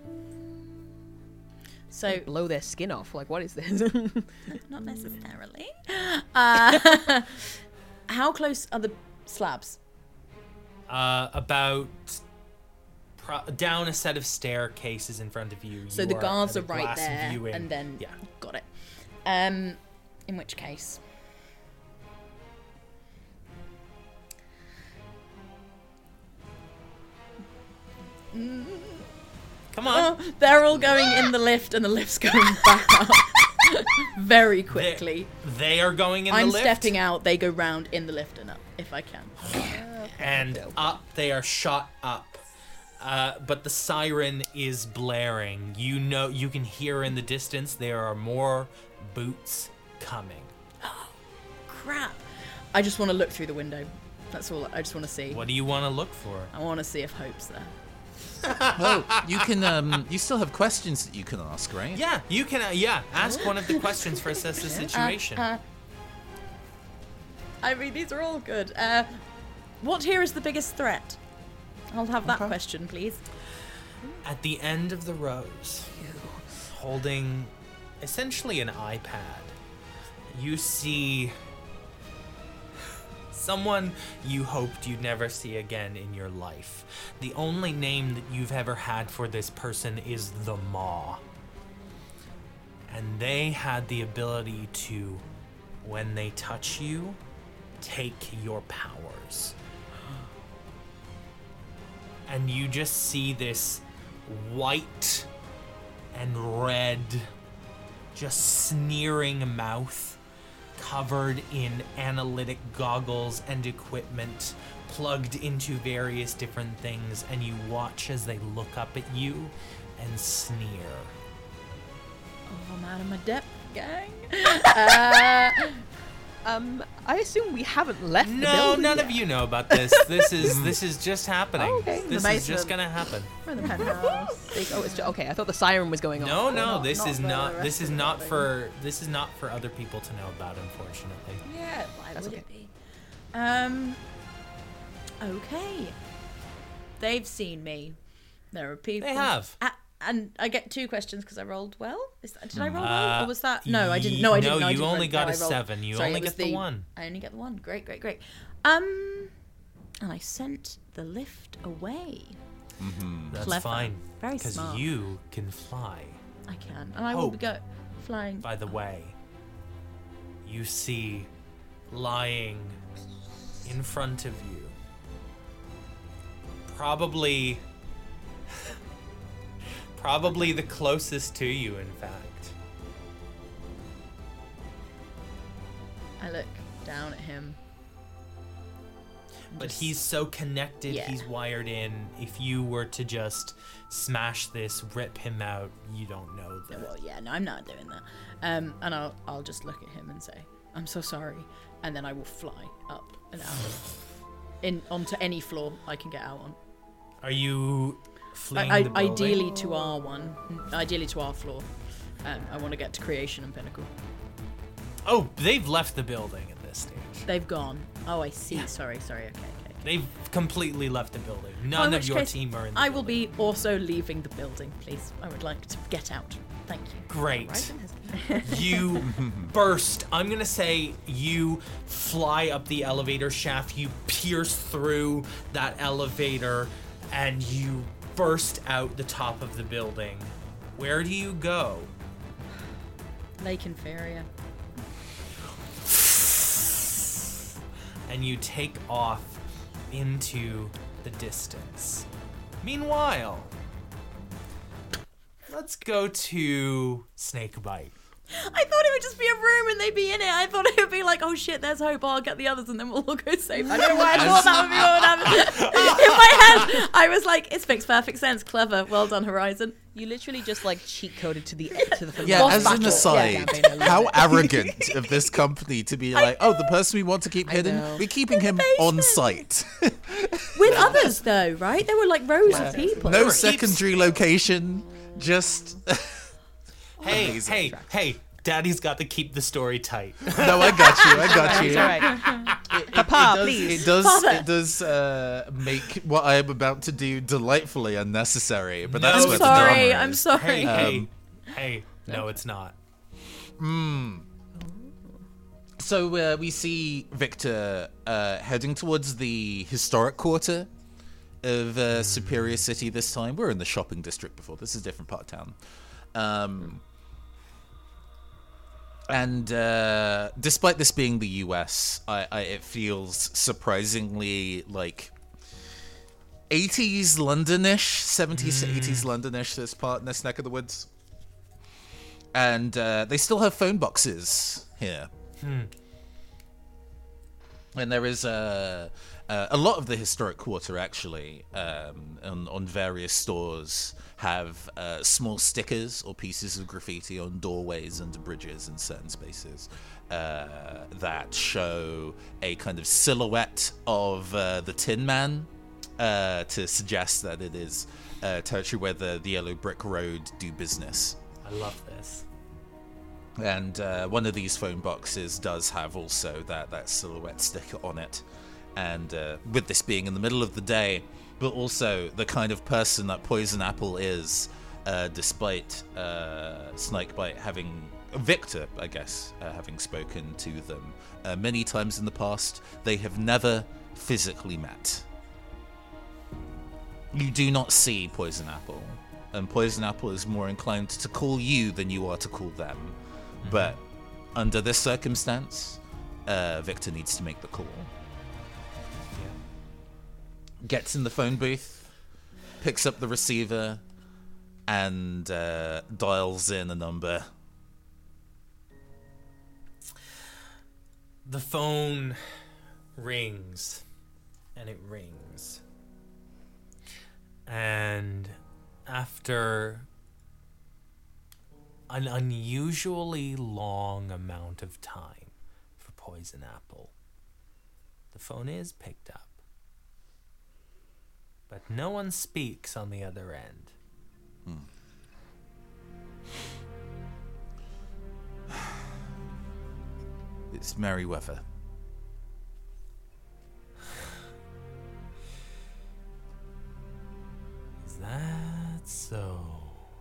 so Blow their skin off. Like, what is this? not necessarily. Uh, how close are the slabs? Uh, about pro- down a set of staircases in front of you. So you the guards at are a right glass there, viewing. and then yeah. got it. Um, in which case, Come on. oh, they're all going in the lift, and the lift's going back up very quickly. They, they are going in I'm the lift. stepping out. They go round in the lift and up if I can. and up they are shot up. Uh, but the siren is blaring. You know, you can hear in the distance there are more boots coming. Crap! I just want to look through the window. That's all. I just want to see. What do you want to look for? I want to see if Hope's there. Oh, you can. Um, you still have questions that you can ask, right? Yeah, you can. Uh, yeah, ask one of the questions for assess the situation. Uh, I mean, these are all good. Uh, what here is the biggest threat? I'll have that Okay. question, please. At the end of the rows, holding essentially an iPad, you see someone you hoped you'd never see again in your life. The only name that you've ever had for this person is the Maw. And they had the ability to, when they touch you, take your powers. And you just see this white and red, just sneering mouth covered in analytic goggles and equipment plugged into various different things, and you watch as they look up at you and sneer. Oh, I'm out of my depth, gang. uh, um, I assume we haven't left the No, building none yet. of you know about this. This is this is just happening. Oh, okay. This The is just basement. gonna happen. We're in the penthouse. Oh, it's just, okay. I thought the siren was going on. No, no, not- this not is for the not. rest This of is the not building. for. This is not for other people to know about, unfortunately. yeah, why That's would okay. it be? Um. Okay. They've seen me. There are people. They have. Uh, and I get two questions because I rolled well. Is that, did I roll Uh, well, or was that? No, I didn't. No, I didn't. No, I you didn't only roll- got no, a I rolled- seven. You Sorry, only it was get the one. I only get the one. Great, great, great. Um, and I sent the lift away. That's Clever. fine. Very Because smart. you can fly. I can, and I will Hope. go flying. By the way, you see lying in front of you, probably, probably the closest to you, in fact. I look down at him. But Just- he's so connected, Yeah. he's wired in. If you were to just smash this, rip him out, you don't know that. Well, yeah, no, I'm not doing that. Um, and I'll I'll just look at him and say, "I'm so sorry," and then I will fly up and out in onto any floor I can get out on. Are you fleeing I, the I, building? ideally to our one, ideally to our floor. Um, I want to get to Creation and Pinnacle. Oh, they've left the building at this stage. They've gone. Oh, I see. Sorry, sorry. Okay, okay. okay. They've completely left the building. Well, in None of which your case, team are in the I will building. be also leaving the building, please. I would like to get out. Thank you. Great. Horizon has- You burst. I'm gonna say you fly up the elevator shaft. You pierce through that elevator, and you burst out the top of the building. Where do you go? Lake Inferior. And you take off into the distance. Meanwhile, let's go to Snakebite. I thought it would just be a room and they'd be in it. I thought it would be like, oh shit, there's hope. I'll get the others and then we'll all go safe. I don't know why I thought that would be what would happen. In my head, I was like, it makes perfect sense. Clever. Well done, Horizon. You literally just like cheat coded to the to the film. Yeah, Boss as an battle. aside, Yeah, campaign, I love how it. arrogant of this company to be like, oh, the person we want to keep hidden, know. we're keeping him on site. With others, though, right? There were like rows of people. No Keeps- secondary location, just. Hey, Amazing. hey, hey. Daddy's got to keep the story tight. No, I got you. I got you. It's all right. It, Papa, it does, please. It does. Father. It does uh, make what I am about to do delightfully unnecessary. But No, that's I'm where sorry. the drama I'm is. sorry. Hey, hey, Um, hey. No, it's not. So uh, we see Victor uh, heading towards the historic quarter of uh, Superior City this time. We're in the shopping district before. This is a different part of town. Um, and uh, despite this being the U S, I, I, it feels surprisingly like eighties Londonish, seventies to eighties Londonish, this part, in this neck of the woods. And uh, they still have phone boxes here. And there is a, uh, a lot of the historic quarter, actually, um, on, on various stores, have uh, small stickers or pieces of graffiti on doorways and bridges in certain spaces uh, that show a kind of silhouette of uh, the Tin Man uh, to suggest that it is uh, territory where the, the Yellow Brick Road do business. I love this. And uh, one of these phone boxes does have also that, that silhouette sticker on it. And uh, with this being in the middle of the day, but also the kind of person that Poison Apple is, uh, despite uh, Snakebite having, Victor, I guess, uh, having spoken to them uh, many times in the past, they have never physically met. You do not see Poison Apple, and Poison Apple is more inclined to call you than you are to call them. But under this circumstance, uh, Victor needs to make the call. Gets in the phone booth, picks up the receiver, and uh, dials in a number. The phone rings, and it rings. And after an unusually long amount of time for Poison Apple, the phone is picked up. But no one speaks on the other end. It's Merryweather. Is that so?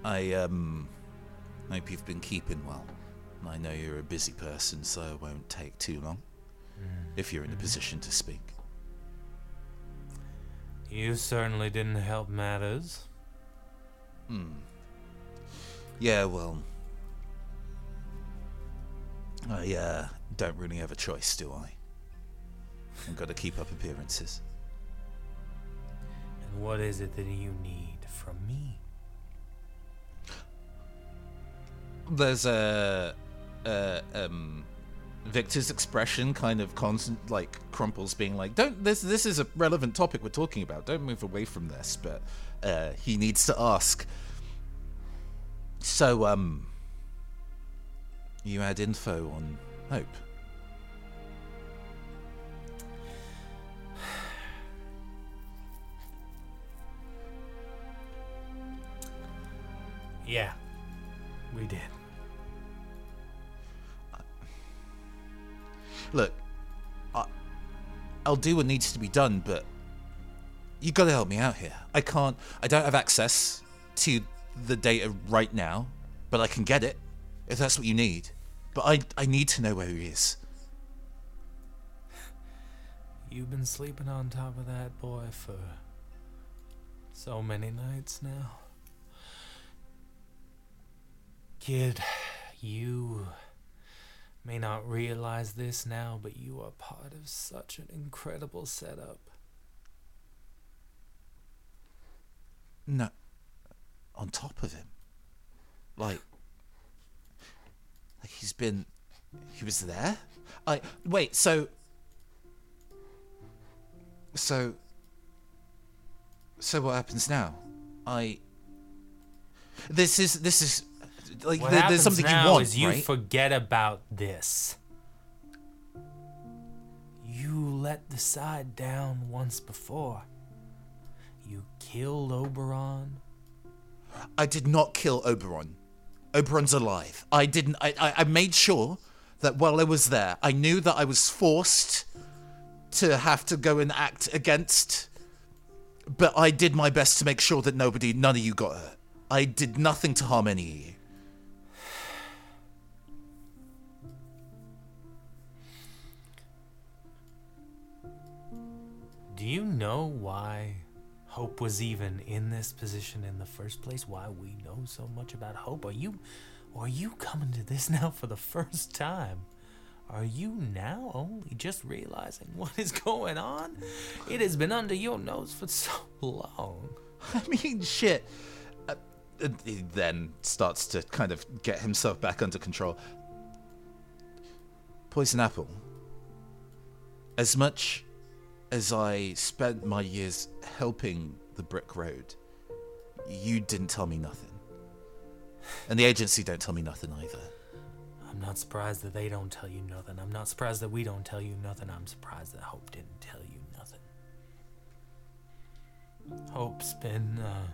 I, um, hope you've been keeping well. I know you're a busy person, so it won't take too long, mm. if you're in a position to speak. You certainly didn't help matters. Hmm. Yeah, well, I, uh, don't really have a choice, do I? I've got to keep up appearances. And what is it that you need from me? There's a, uh, um, Victor's expression kind of constant, like, crumples, being like, "Don't. This. This is a relevant topic we're talking about. Don't move away from this." But uh, he needs to ask. So, um, you had info on Hope? Yeah, we did. Look, I, I'll do what needs to be done, but you gotta help me out here. I can't. I don't have access to the data right now, but I can get it if that's what you need. But I, I need to know where he is. You've been sleeping on top of that boy for so many nights now. Kid, you may not realize this now, but you are part of such an incredible setup. No. On top of him? Like... Like he's been... He was there? I... Wait, so... So... So what happens now? I... This is... This is... Like, what there, happens there's something now you want, is you right? forget about this. You let the side down once before. You killed Oberon. I did not kill Oberon. Oberon's alive. I didn't. I, I, I made sure that while I was there, I knew that I was forced to have to go and act against. But I did my best to make sure that nobody, none of you got hurt. I did nothing to harm any of you. Do you know why Hope was even in this position in the first place? Why we know so much about Hope? Are you, or are you coming to this now for the first time? Are you now only just realizing what is going on? It has been under your nose for so long. I mean, shit. Uh, he then starts to kind of get himself back under control. Poison Apple. As much as I spent my years helping the Brick Road, you didn't tell me nothing. And the agency don't tell me nothing either. I'm not surprised that they don't tell you nothing. I'm not surprised that we don't tell you nothing. I'm surprised that Hope didn't tell you nothing. Hope's been uh,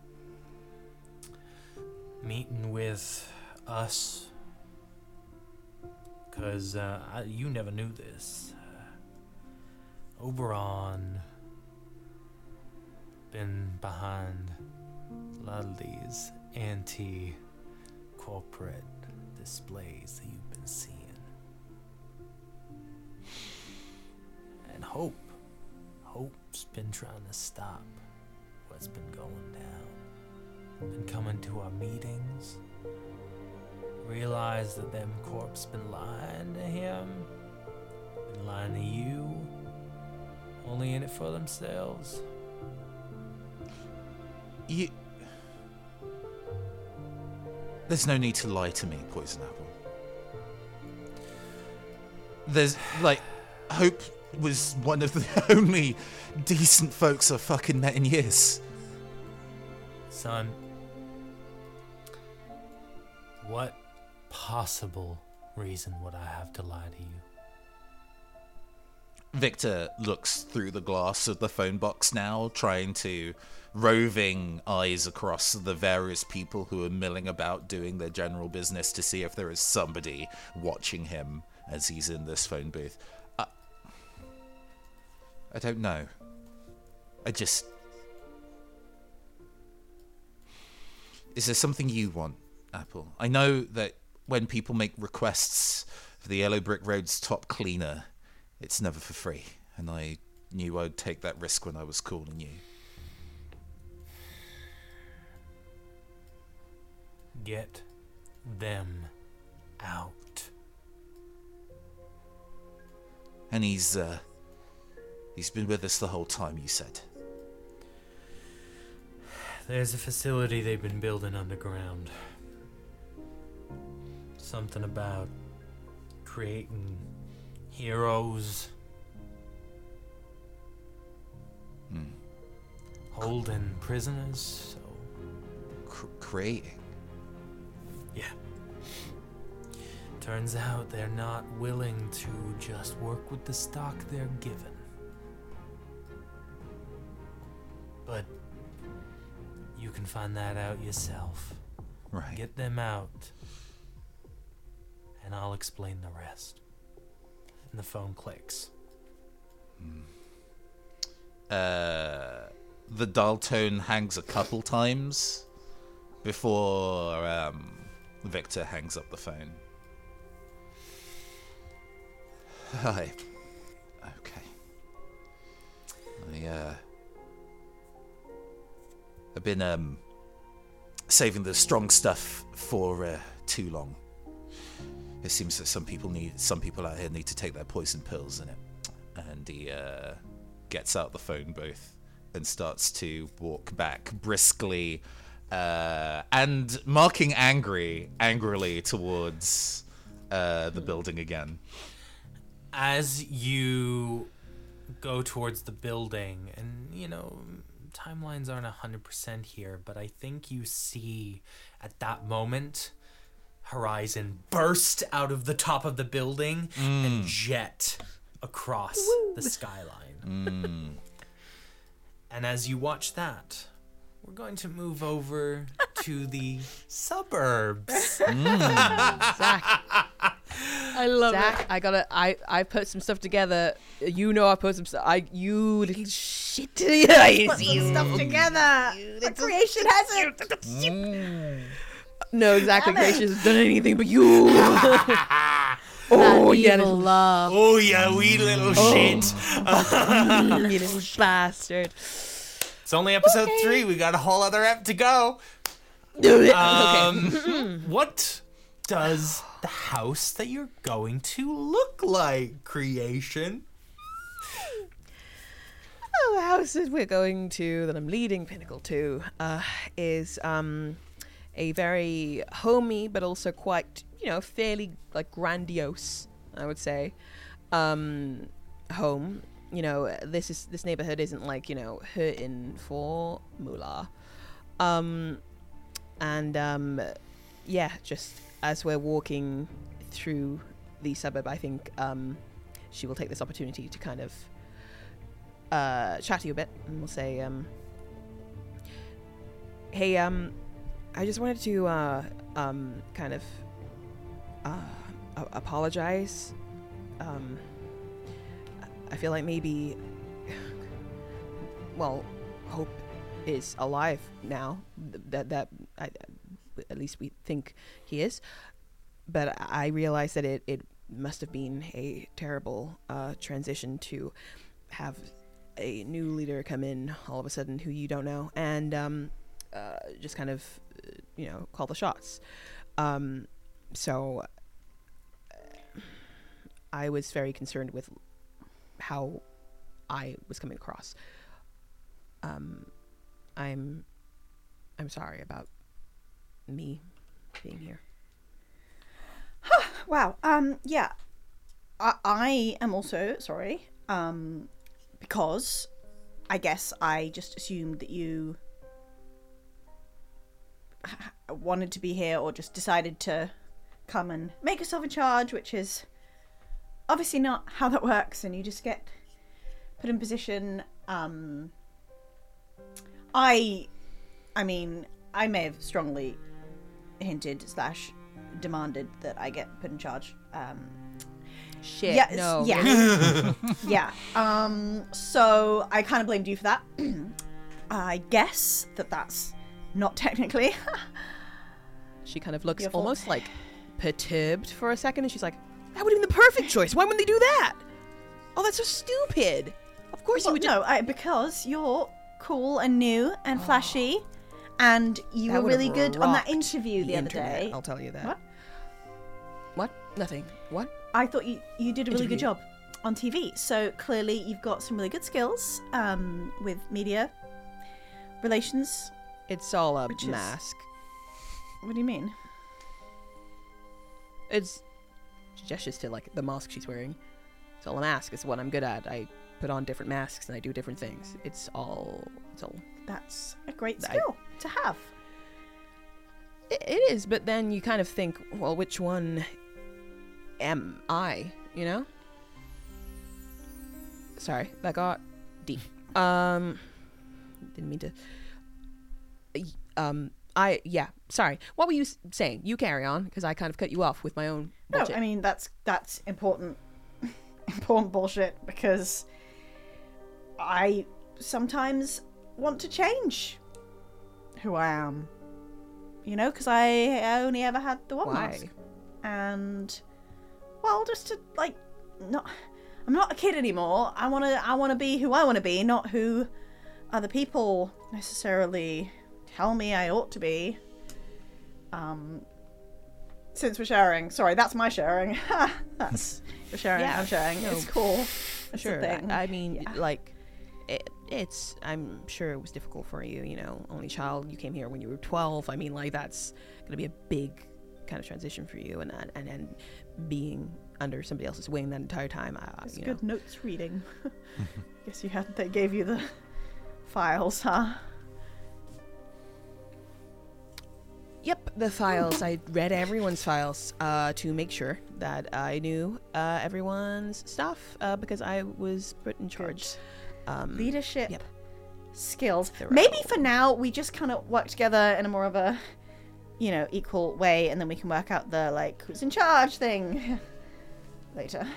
meeting with us because uh, you never knew this. Uh, Oberon been behind a lot of these anti-corporate displays that you've been seeing. And Hope, Hope's been trying to stop what's been going down. Been coming to our meetings. Realized that them corps been lying to him. Been lying to you. Only in it for themselves. You... There's no need to lie to me, Poison Apple. There's, like, Hope was one of the only decent folks I've fucking met in years. Son, what possible reason would I have to lie to you? Victor looks through the glass of the phone box now, trying to roving eyes across the various people who are milling about doing their general business to see if there is somebody watching him as he's in this phone booth. I, I don't know. I just... is there something you want, Apple? I know that when people make requests for the Yellow Brick Road's top cleaner, it's never for free, and I knew I'd take that risk when I was calling you. Get them out. And he's, uh, he's been with us the whole time, you said. There's a facility they've been building underground. Something about creating heroes. Hmm. Holding prisoners, so... C- creating? Yeah. Turns out they're not willing to just work with the stock they're given. But you can find that out yourself. Right. Get them out, and I'll explain the rest. And the phone clicks. Hmm. Uh, the dial tone hangs a couple times before um, Victor hangs up the phone. Hi. Okay. I, uh... I've been, um... saving the strong stuff for, uh, too long. It seems that some people need... Some people out here need to take their poison pills in it. And he, uh... gets out the phone booth and starts to walk back briskly, uh... and marking angry... angrily towards, uh, the building again. As you go towards the building, and, you know, timelines aren't one hundred percent here, but I think you see at that moment Horizon burst out of the top of the building mm. and jet across Woo. the skyline. Mm. And as you watch that, we're going to move over to the suburbs. Mm. Zach. I love Zach, it. I gotta. I I put some stuff together. You know, I put some stuff. I you little shit. I Put some stuff together. The creation hasn't. Mm. No, exactly. Creation hasn't done anything but you. Oh, yeah, evil love. Oh, yeah, wee little Oh. shit. You little bastard. It's only episode okay. three. We got a whole other ep to go. Okay. Um, what does the house that you're going to look like, Creation? Oh, the house that we're going to, that I'm leading Pinnacle to, uh, is um, a very homey, but also quite, you know, fairly like grandiose, I would say, um, home. You know, this is this neighborhood isn't like, you know, hurting for moolah, um, and um, yeah, just as we're walking through the suburb, I think um, she will take this opportunity to kind of uh, chat to you a bit, and we'll say, um, "Hey, um, I just wanted to uh, um, kind of uh, a- apologize. Um, I feel like maybe, well, Hope is alive now. That that I, at least we think he is. But I realize that it, it must have been a terrible uh, transition to have a new leader come in all of a sudden who you don't know and um, uh, just kind of, you know, call the shots. Um, so I was very concerned with how I was coming across. Um, I'm I'm sorry about me being here. Wow. Um. Yeah. I, I am also sorry. Um, because I guess I just assumed that you wanted to be here, or just decided to come and make yourself in charge, which is obviously not how that works, and you just get put in position. Um. I, I mean, I may have strongly hinted slash demanded that I get put in charge. Um, Shit, yes, no. Yeah. yeah. Um, so I kind of blamed you for that. I guess that that's not technically. She kind of looks Your fault. almost like perturbed for a second, and she's like, that would have been the perfect choice. Why wouldn't they do that? Oh, that's so stupid. Of course Well, you would do- no, I, because you're cool and new and flashy, and you That were would've really good on that rocked interview the, the other internet, day. I'll tell you that. What? What? Nothing. What? I thought you, you did a really good Interview. job on T V. So clearly you've got some really good skills um, with media relations. It's all a Which is- mask. What do you mean? It's she gestures to like the mask she's wearing. It's all a mask. It's what I'm good at. I put on different masks and I do different things. It's all. It's all. That's a great I- skill to have. It, it is, but then you kind of think, well, which one am I? You know. Sorry, that got deep. Um, didn't mean to. Um, I yeah. Sorry. What were you s- saying? You carry on, because I kind of cut you off with my own No, bullshit. I mean that's that's important, important bullshit because I sometimes want to change who I am. You know, because I only ever had the one Why? mask, and well, just to like, not. I'm not a kid anymore. I wanna I wanna be who I wanna be, not who other people necessarily tell me I ought to be. Um, since we're sharing, sorry, that's my sharing. That's you're sharing. Yeah, I'm sharing. no. It's cool. It's Sure. a thing. I, I mean, Yeah. like, it, it's. I'm sure it was difficult for you. You know, only child. You came here when you were twelve. I mean, like, that's gonna be a big kind of transition for you, and and and, and being under somebody else's wing that entire time. Uh, It's you good know, notes reading. Guess you had. They gave you the files, huh? Yep, the files. I read everyone's files uh, to make sure that I knew uh, everyone's stuff uh, because I was put in charge. Um, Leadership yep. skills. They're Maybe all- for now we just kind of work together in a more of a, you know, equal way, and then we can work out the like who's in charge thing later.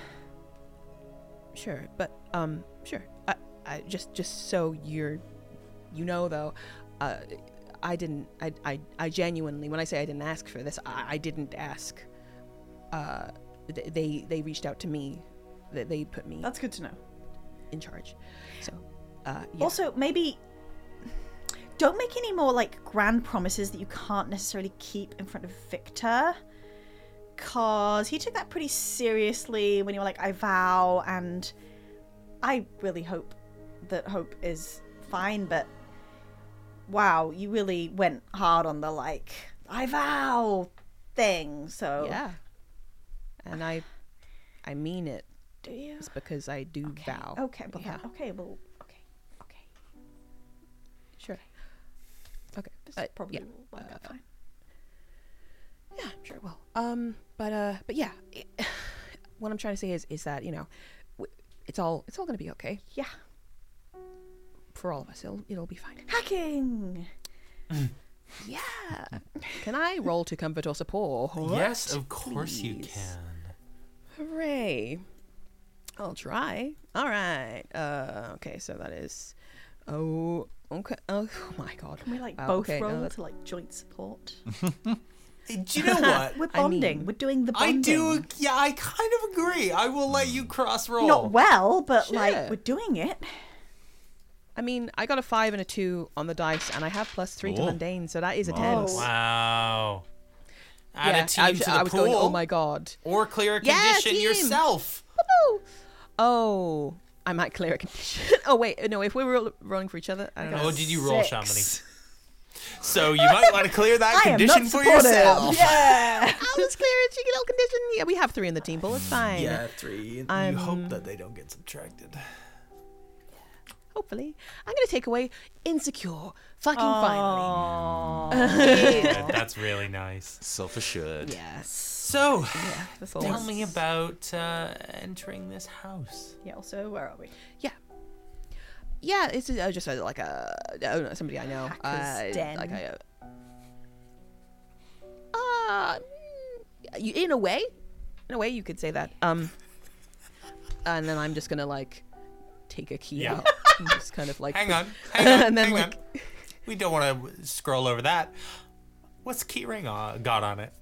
Sure, but um, sure. I, I just just so you're, you know though, uh, I didn't. I, I I genuinely, when I say I didn't ask for this, I, I didn't ask. Uh, th- they they reached out to me. They they put me That's good to know. in charge. So, uh, yeah. Also, maybe don't make any more like grand promises that you can't necessarily keep in front of Victor, cause he took that pretty seriously when you were like, "I vow," and I really hope that Hope is fine, but wow, you really went hard on the like, "I vow" thing. So yeah. And I, I mean it. do you? It's because I do Okay. vow. Okay, well, Yeah. okay, well, okay, okay. Sure. Okay. This Uh, probably yeah. will work out fine. Yeah, I'm sure it will. Um, but uh, but yeah, it, what I'm trying to say is is that you know, w- it's all it's all gonna be okay Yeah. for all of us. It'll it'll be fine. Hacking. Yeah. Can I roll to comfort or support? Yes, of course you Please. can. Hooray! I'll try. All right. Uh, okay. So that is. Oh. Okay. Oh, my God. Can we like Wow, both okay, no, roll that's- to like joint support? Hey, do you know what? We're I bonding. mean- We're doing the I bonding. do. Yeah, I kind of agree. I will let you cross roll. Not well, but Sure. like we're doing it. I mean, I got a five and a two on the dice, and I have plus three to Oh. mundane, so that is a Wow. ten. Oh. Wow. Add Yeah, a team I was, to the I was pool, going. Oh my God. or clear a Yeah, condition team. yourself. Woo! Oh, I might clear a condition. Oh wait, no. If we were ro- rolling for each other, I don't know. Oh, did you roll, Six. Chamonix? So you might want to clear that I am condition not for supportive. yourself. Yeah. Alice clear a cheeky little condition. Yeah, we have three in the team pool. It's fine. Yeah, three. I'm- You hope that they don't get subtracted. Hopefully, I'm gonna take away insecure. Fucking Aw. finally. Yeah, that's really nice. Self-assured. Yes. So, Yeah. That's all. tell me about uh, entering this house. Yeah. Also, where are we? Yeah. Yeah, it's uh, just uh, like a oh, no, somebody I know. Hacker's uh, den. Like a. Uh, mm, you, in a way, in a way, you could say that. Um. And then I'm just gonna like take a key Yeah. out and just kind of like Hang on, hang on, and then hang like on. we don't want to scroll over that. What's keyring uh, got on it?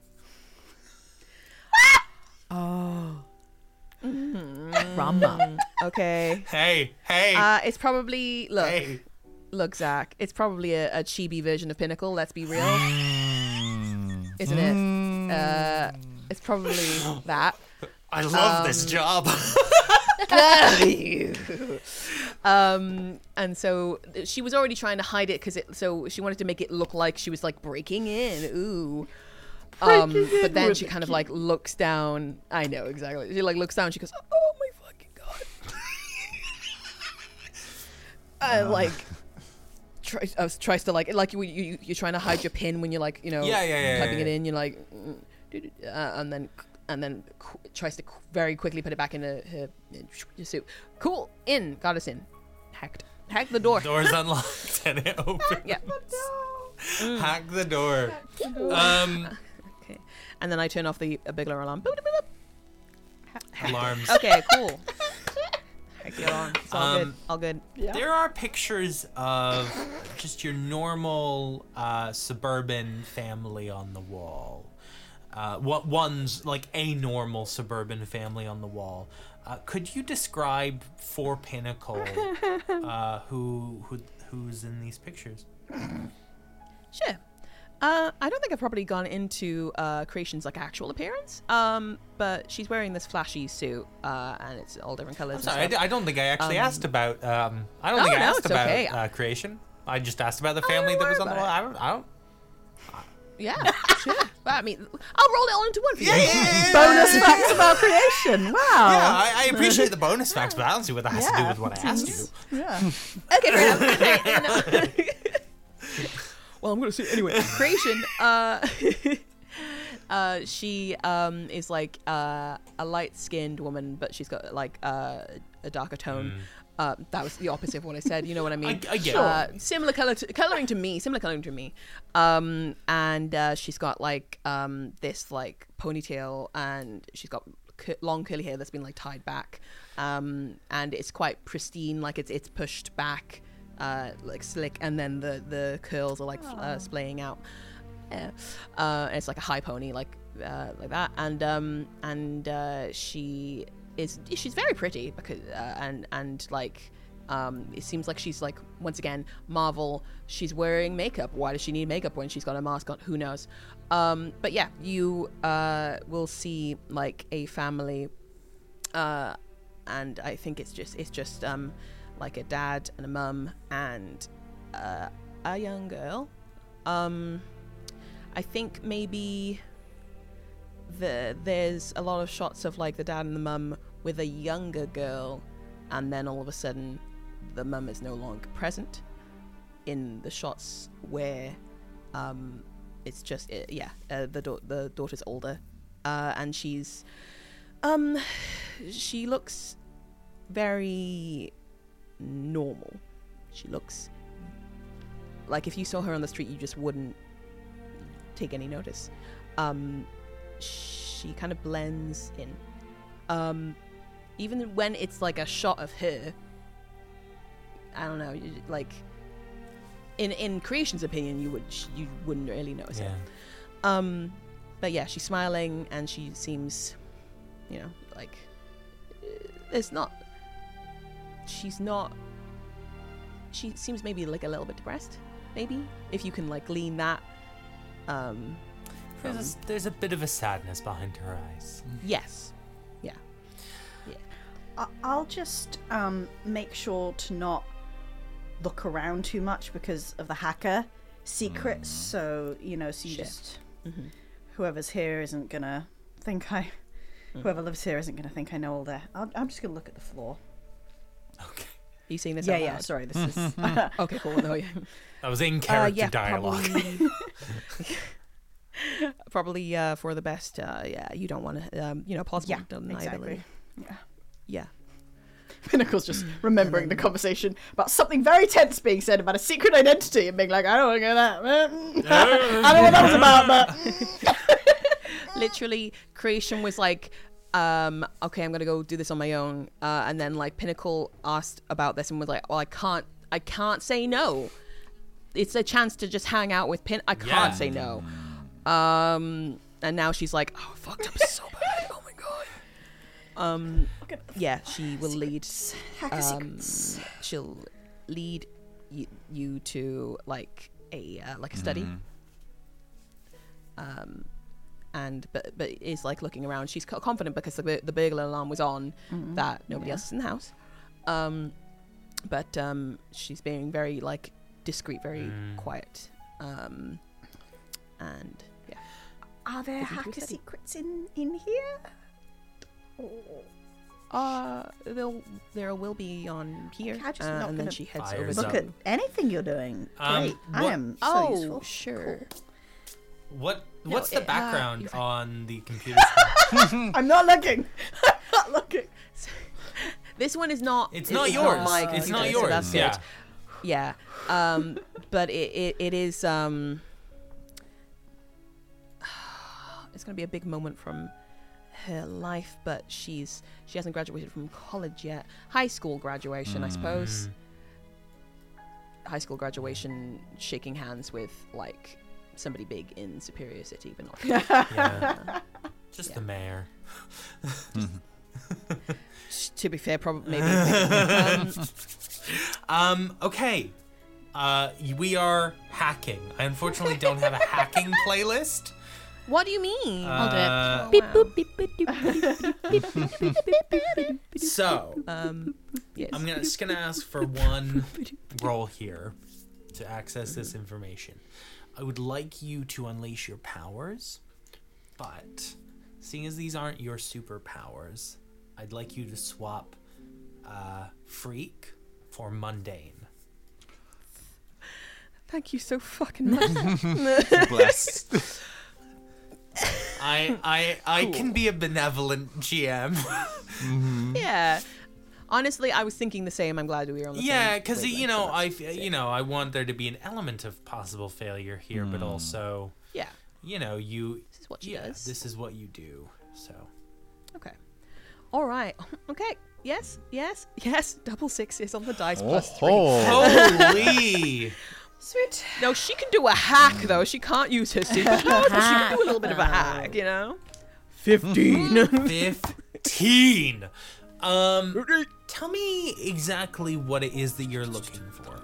Oh. Ramba. Okay. Hey, hey, Uh, it's probably look, hey. look, Zach. It's probably a, a chibi version of Pinnacle. Let's be real, Mm. isn't it? Uh, it's probably that. I love Um, this job. um, and so she was already trying to hide it because it. So she wanted to make it look like she was like breaking in. Ooh. Um, but then she kind of like looks down. I know exactly. She like looks down. She goes, "Oh my fucking god!" And like tries uh, tries to like like you, you you're trying to hide your pin when you're like you know Yeah, yeah, yeah, typing yeah, it yeah. in. You're like, mm, uh, and then and then qu- tries to qu- very quickly put it back in her, her, her suit. Cool, in got us in, hacked, hacked the door. Door's unlocked and it opens. Yeah. Hack the door. Um, Okay. And then I turn off the uh, Bigler alarm. Boop, boop, boop. alarms. Okay, cool. Heck the alarm. It's all good. Um, All good. Yeah. There are pictures of just your normal uh, suburban family on the wall. Uh, what one's like a normal suburban family on the wall. Uh, could you describe for Pinnacle uh, who who who's in these pictures? Sure. Uh, I don't think I've probably gone into uh, Creation's like actual appearance. Um, but she's wearing this flashy suit, uh, and it's all different colors. I'm and sorry, I, stuff. d- I don't think I actually Um, asked about. Um, I don't No, think I no, asked it's about okay. uh, creation. I just asked about the Oh, family don't that was worry on the wall. about I don't. I don't. Yeah, sure. But I mean, I'll roll it all into one for you. Bonus facts about creation. Wow. Yeah, I, I appreciate the bonus facts, but I don't see what that has to do Yeah. with what I asked you. Yeah. Okay, fair enough. Okay, no. Well, I'm gonna see anyway. Creation. Uh, uh, she um is like uh, a light-skinned woman, but she's got like uh, a darker tone. Uh, that was the opposite of what I said. You know what I mean? I- I get it. uh, similar color, to, coloring to me. Similar coloring to me. Um, and uh, she's got like um this like ponytail, and she's got cu- long curly hair that's been like tied back. Um, and it's quite pristine, like it's it's pushed back, uh, like slick, and then the the curls are like f- uh, splaying out. Yeah. Uh, and it's like a high pony, like uh, like that, and um, and uh, she is she's very pretty because uh, and and like um, it seems like she's like once again Marvel. She's wearing makeup. Why does she need makeup when she's got a mask on? Who knows? Um, but yeah, you uh, will see like a family, uh, and I think it's just it's just um, like a dad and a mum and uh, a young girl. Um, I think maybe the there's a lot of shots of like the dad and the mum with a younger girl, and then all of a sudden the mum is no longer present in the shots where um, it's just uh, yeah uh, the da- the daughter's older, uh, and she's um she looks very normal. She looks like if you saw her on the street, you just wouldn't take any notice. Um, she kind of blends in. Um, even when it's like a shot of her, I don't know, you, like in in Creation's opinion, you would you wouldn't really notice Yeah. it. Um, but yeah, she's smiling and she seems, you know, like it's not. She's not. She seems maybe like a little bit depressed. Maybe if you can like lean that. Um, from, There's a, there's a bit of a sadness behind her eyes. yes, yeah, yeah. I- I'll just um, make sure to not look around too much because of the hacker secrets. So, you know, so you Sure. just. Mhm. Whoever's here isn't gonna think I. Whoever lives here isn't gonna think I know all their. I'll, I'm just gonna look at the floor. Okay. Are you saying this? Yeah, out yeah. loud? Sorry, this is. Okay, cool. No, yeah. That was in Uh, character yeah, dialogue. probably, probably uh, for the best. Uh, yeah, you don't want to, um, you know, plausible Yeah, deniability. exactly. Yeah. Yeah. Pinnacle's just remembering the conversation about something very tense being said about a secret identity and being like, I don't want to go that. I don't know what that was about, but. Literally, Creation was like, um, okay, I'm gonna go do this on my own, uh, and then like Pinnacle asked about this and was like, well, I can't, I can't say no. it's a chance to just hang out with Pin. I can't Yeah. say no. Um, and now she's like, oh, I fucked up so bad. Oh my god. Um, yeah, she will lead. Hacker Um, secrets. she'll lead you, you to like a uh, like a study. Um, and but but is like looking around. She's co- confident because the bur- the burglar alarm was on that nobody Yeah. else is in the house. Um, but um, she's being very like discreet, very Mm. quiet. Um, and yeah, Are there Listen to a hacker study. secrets in in here? uh, there there will be on here, Okay, I'm just uh, not and then gonna she heads fire over. Look Look to up. at anything you're doing. Um, Great. I what- am so Oh, useful. sure. What No, what's it- the uh, background you're fine. on the computer screen? I'm not looking. I'm not looking. This one is not. It's it- not yours. my It's computer, not so yours. that's Yeah. it. Yeah. Um, but it, it it is um. It's gonna be a big moment from her life, but she's she hasn't graduated from college yet. High school graduation, I suppose. High school graduation, shaking hands with like somebody big in Superior City, but not. Yeah. Just Yeah. the mayor. To be fair, probably maybe. um, Um, okay. Uh, we are hacking. I unfortunately don't have a hacking playlist. what do you mean? I'll do it. Uh, Beep, boop, beep, boop, doop, beep, beep, beep, beep, beep, beep. So, Um, yes. I'm gonna, just gonna ask for one roll here to access this information. I would like you to unleash your powers, but seeing as these aren't your superpowers, I'd like you to swap uh, freak for mundane. Thank you so fucking much. Bless. I I I can be a benevolent G M. Yeah. Honestly, I was thinking the same. I'm glad we were on the same. Yeah, because wavelength, you know so I that's f- sick. you know I want there to be an element of possible failure here, but also Yeah. you know you This is what she yeah does. this is what you do. So Okay. All right. Okay. Yes. Yes. Yes. Double sixes on the dice plus three. Oh. holy. Sweet. No, she can do a hack though. She can't use her superpowers, but she can do a little bit of a hack. You know. Fifteen. fifteen. Um, tell me exactly what it is that you're looking for.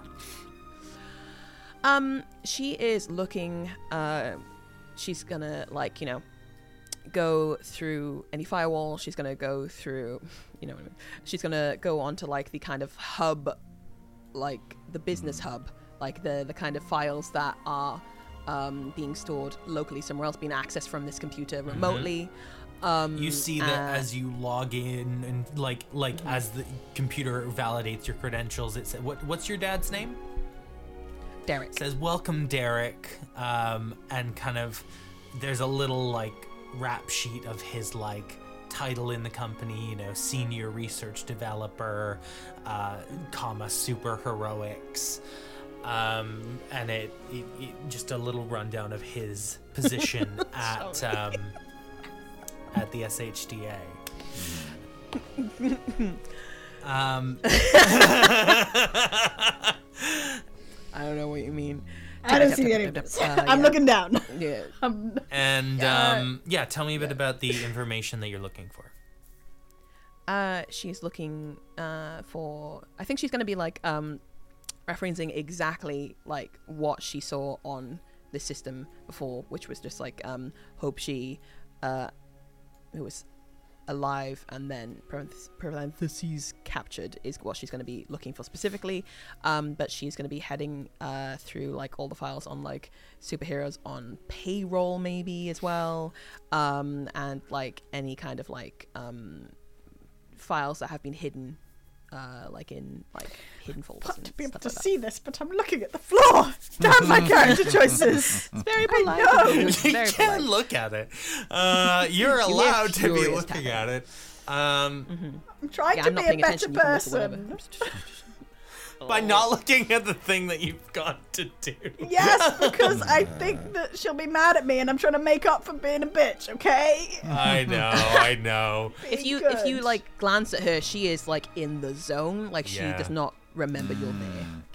Um, she is looking. Uh, she's gonna like you know, go through any firewall. She's gonna go through, you know, what I mean? She's gonna go onto like the kind of hub, like the business hub, like the the kind of files that are um, being stored locally somewhere else, being accessed from this computer remotely. Um, You see that uh, as you log in and like like as the computer validates your credentials, it says what what's your dad's name? Derek. It says welcome Derek, um, and kind of there's a little like rap sheet of his like title in the company, you know, senior research developer, uh, comma super heroics, um, and it, it, it just a little rundown of his position at um, at the S H D A. um, I don't know what you mean. I don't see any of this. Uh, I'm yeah. looking down. Yeah. I'm and Yeah. um, yeah, tell me a bit about the information that you're looking for. Uh, she's looking uh, for. I think she's going to be like um, referencing exactly like what she saw on the system before, which was just like um, hope she uh, who was alive and then parentheses, parentheses captured is what she's going to be looking for specifically. Um, but she's going to be heading uh, through like all the files on like superheroes on payroll maybe as well, um, and like any kind of like um, files that have been hidden, uh, like in like hidden folders. want And to be able stuff to like that. see this, but I'm looking at the floor. Damn my character choices. It's very polite. know. It's You very can polite. look at it. Uh, you're You allowed hear to be furious looking tapping. at it. Um, I'm trying Yeah, to I'm not be a paying better attention. You can look at person. whatever. By not looking at the thing that you've got to do. Yes, because I think that she'll be mad at me, and I'm trying to make up for being a bitch. Okay. I know, I know. If you Being if you good. like glance at her, she is like in the zone. Like she Yeah. does not remember you're there.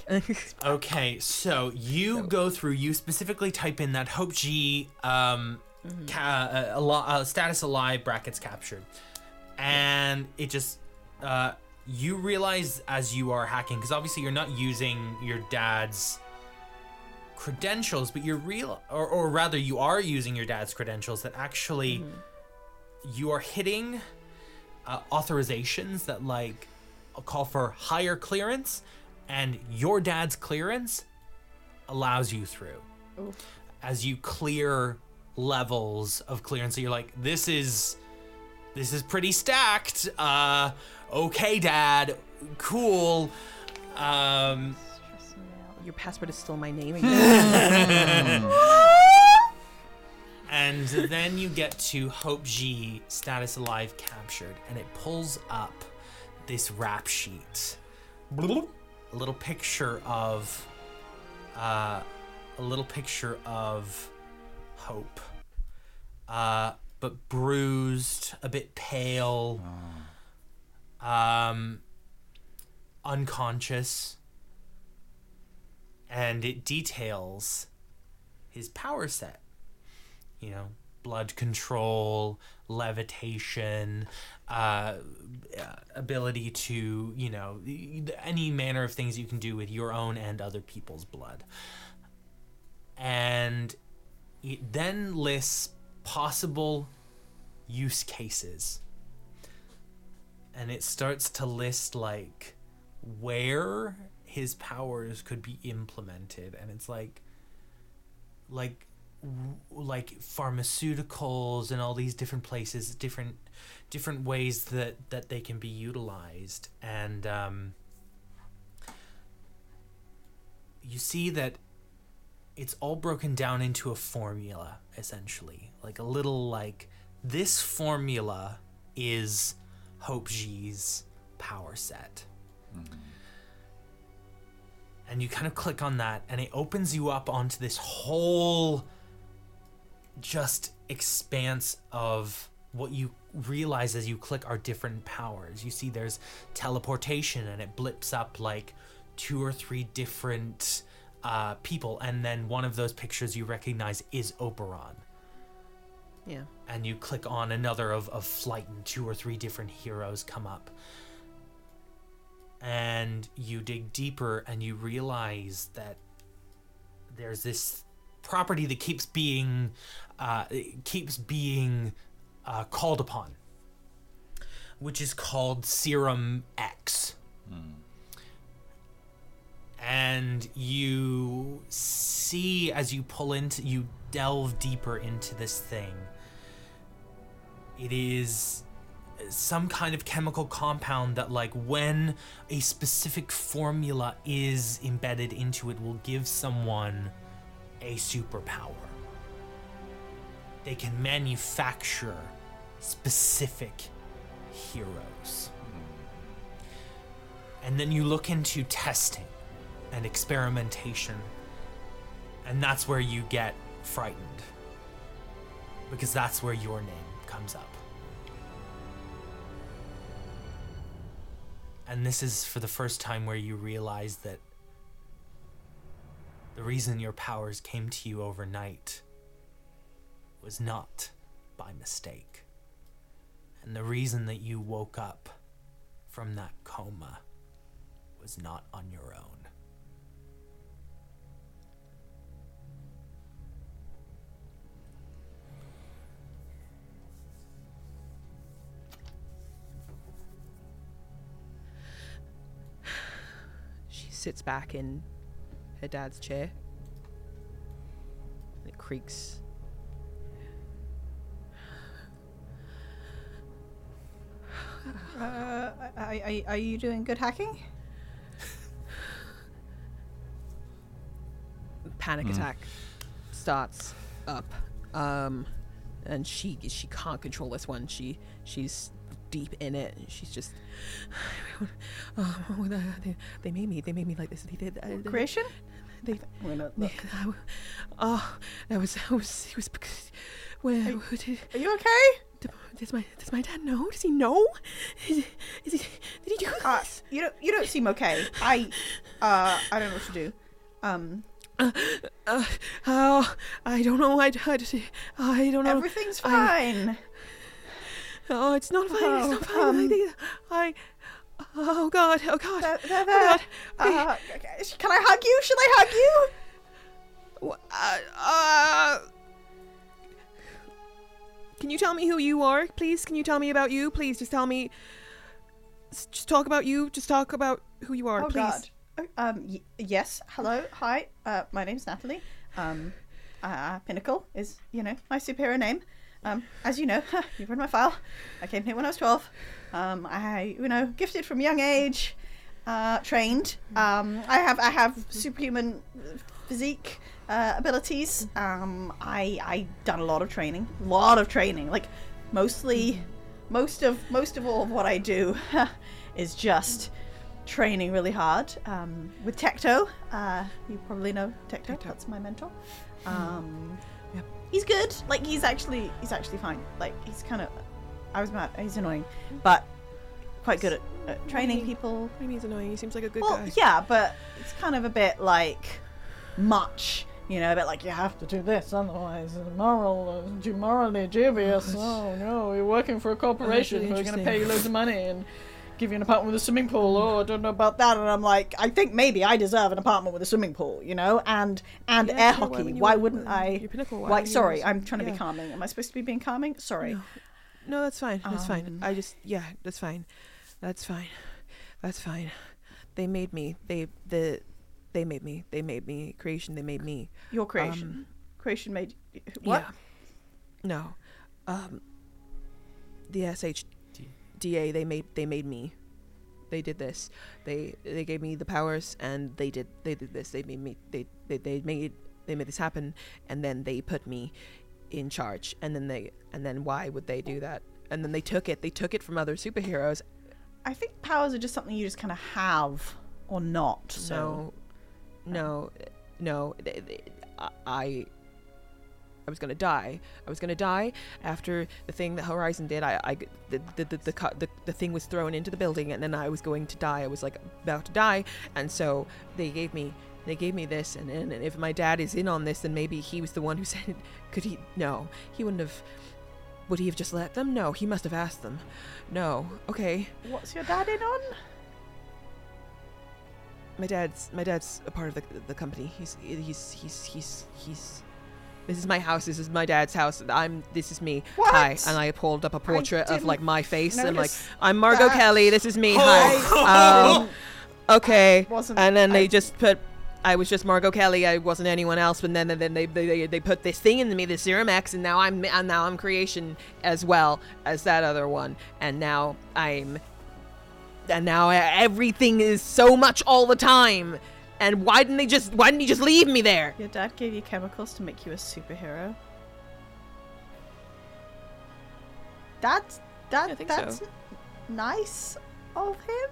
Okay, so you So- go through. You specifically type in that Hope G um, ca- uh, al- uh, status alive brackets captured, and it just uh, you realize as you are hacking, because obviously you're not using your dad's credentials, but you're real, or, or rather, you are using your dad's credentials. That actually you are hitting uh, authorizations that like call for higher clearance. And your dad's clearance allows you through. Oof. As you clear levels of clearance, so you're like, this is this is pretty stacked. Uh, okay, Dad, cool. Um, Your password is still my name. and then you get to Hope G status alive captured, and it pulls up this rap sheet. A little picture of uh, a little picture of Hope, uh, but bruised, a bit pale, um, unconscious, and it details his power set. You know, blood control, levitation, uh, ability to, you know, any manner of things you can do with your own and other people's blood. And it then lists possible use cases. And it starts to list, like, where his powers could be implemented. And it's like, like, like pharmaceuticals and all these different places, different different ways that that they can be utilized. And um you see that it's all broken down into a formula, essentially, like a little, like, this formula is Hope G's power set. Mm-hmm. And you kind of click on that, and it opens you up onto this whole just expanse of what you realize as you click are different powers. You see there's teleportation, and it blips up like two or three different uh, people, and then one of those pictures you recognize is Oberon. Yeah. And you click on another of, of flight, and two or three different heroes come up. And you dig deeper, and you realize that there's this property that keeps being uh, keeps being uh, called upon, which is called Serum X. Mm. And you see, as you pull into, you delve deeper into this thing, it is some kind of chemical compound that, like, when a specific formula is embedded into it, will give someone a superpower. They can manufacture specific heroes. And then you look into testing and experimentation, and that's where you get frightened, because that's where your name comes up. And this is for the first time where you realize that the reason your powers came to you overnight was not by mistake. And the reason that you woke up from that coma was not on your own. She sits back in her dad's chair. And it creaks. Uh, are, are, are you doing good hacking? Panic mm. attack starts up, um, and she she can't control this one. She she's deep in it. She's just, oh, they, they made me. They made me like this. They did. Uh, they, Creation. They, they, uh, oh, that was that was it was. Where are, are you okay? does my does my dad know? Does he know? Is, is he, did he do this? Uh, you don't you don't seem okay. I uh I don't know what to do. Um. Uh, uh, oh, I don't know. I, I, I don't know. Everything's I, fine. oh, it's not fine. Oh, it's not fine. um, I, I, oh God, oh God, There, there, oh there. God. Uh, can I hug you? Should I hug you? Uh, uh, can you tell me who you are, please? Can you tell me about you, please? Just tell me. Just talk about you. Just talk about who you are, Oh please. God. Oh, Um. Y- yes. Hello. Hi. Uh. My name's Natalie. Um. Uh. Pinnacle is, you know, my superhero name. Um. As you know, you've read my file. I came here when I was twelve. Um. I, you know, gifted from a young age. Uh. Trained. Um. I have. I have superhuman physique. Uh, abilities. Um, I I done a lot of training, lot of training. Like mostly, most of most of all of what I do is just training really hard. Um, with Tecto, uh, you probably know Tecto. Tecto. That's my mentor. Um, Yep. he's good. Like he's actually he's actually fine. Like he's kind of I was mad. He's annoying, but quite good at, at training Maybe. people. Maybe he's annoying. He seems like a good Well, guy. yeah, but it's kind of a bit like much. You know, a bit like you have to do this, otherwise it's moral, uh, morally dubious. Oh no, you're working for a corporation really who are going to interesting. pay you loads of money and give you an apartment with a swimming pool. Oh, I don't know about that. And I'm like, I think maybe I deserve an apartment with a swimming pool, you know, and and Yeah, air sure, why hockey. wouldn't Why, you- wouldn't uh, I? your Pinnacle, why Why? wouldn't you Sorry, also- I'm trying to yeah. be calming. Am I supposed to be being calming? Sorry. No. No, that's fine. That's fine. Um, I just, yeah, that's fine. That's fine. That's fine. They made me. They, the, they made me. They made me. Creation. They made me. Your creation. Um, creation made what? Yeah. No. Um. The S H D A. They made. They made me. They did this. They they gave me the powers, and they did. They did this. They made me. They they they made. They made this happen, and then they put me in charge. And then they. And then why would they do that? And then they took it. They took it from other superheroes. I think powers are just something you just kind of have or not. So No, no, no. th- th- I, I was gonna die. I was gonna die after the thing that Horizon did. I, I, the, the, the, the, cu- the, the thing was thrown into the building, and then I was going to die. I was like about to die, and so they gave me, they gave me this. And, and if my dad is in on this, then maybe he was the one who said, could he? No, he wouldn't have. Would he have just let them? No, he must have asked them. No. Okay. what's your dad in on? My dad's my dad's a part of the the company. He's he's he's he's he's. This is my house. This is my dad's house. I'm. This is me. What? Hi. And I pulled up a portrait of didn't like my face and like notice I'm Margot that. Kelly. This is me. Oh. Hi. Um, okay. Wasn't- And then they I- just put. I was just Margot Kelly. I wasn't anyone else. But then, then they, they they they put this thing in me, the Serum X, and now I'm and now I'm Creation as well as that other one. And now I'm. And now everything is so much all the time. And why didn't they just? Why didn't he just leave me there? Your dad gave you chemicals to make you a superhero. That's that. I think that's so. nice of him.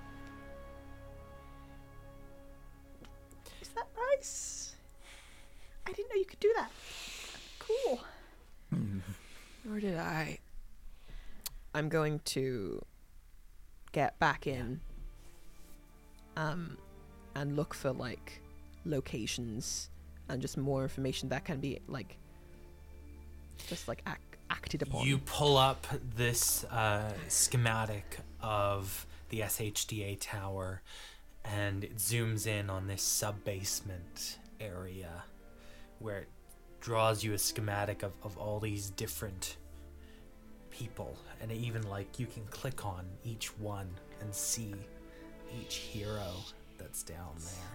Is that nice? I didn't know you could do that. Cool. Nor did I. I'm going to get back in. Um, and look for like locations and just more information that can be like, just like ac- acted upon. You pull up this uh, schematic of the S H D A tower, and it zooms in on this sub-basement area where it draws you a schematic of, of all these different people, and even like you can click on each one and see each hero that's down there.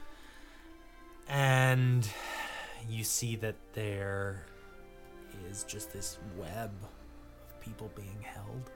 And you see that there is just this web of people being held.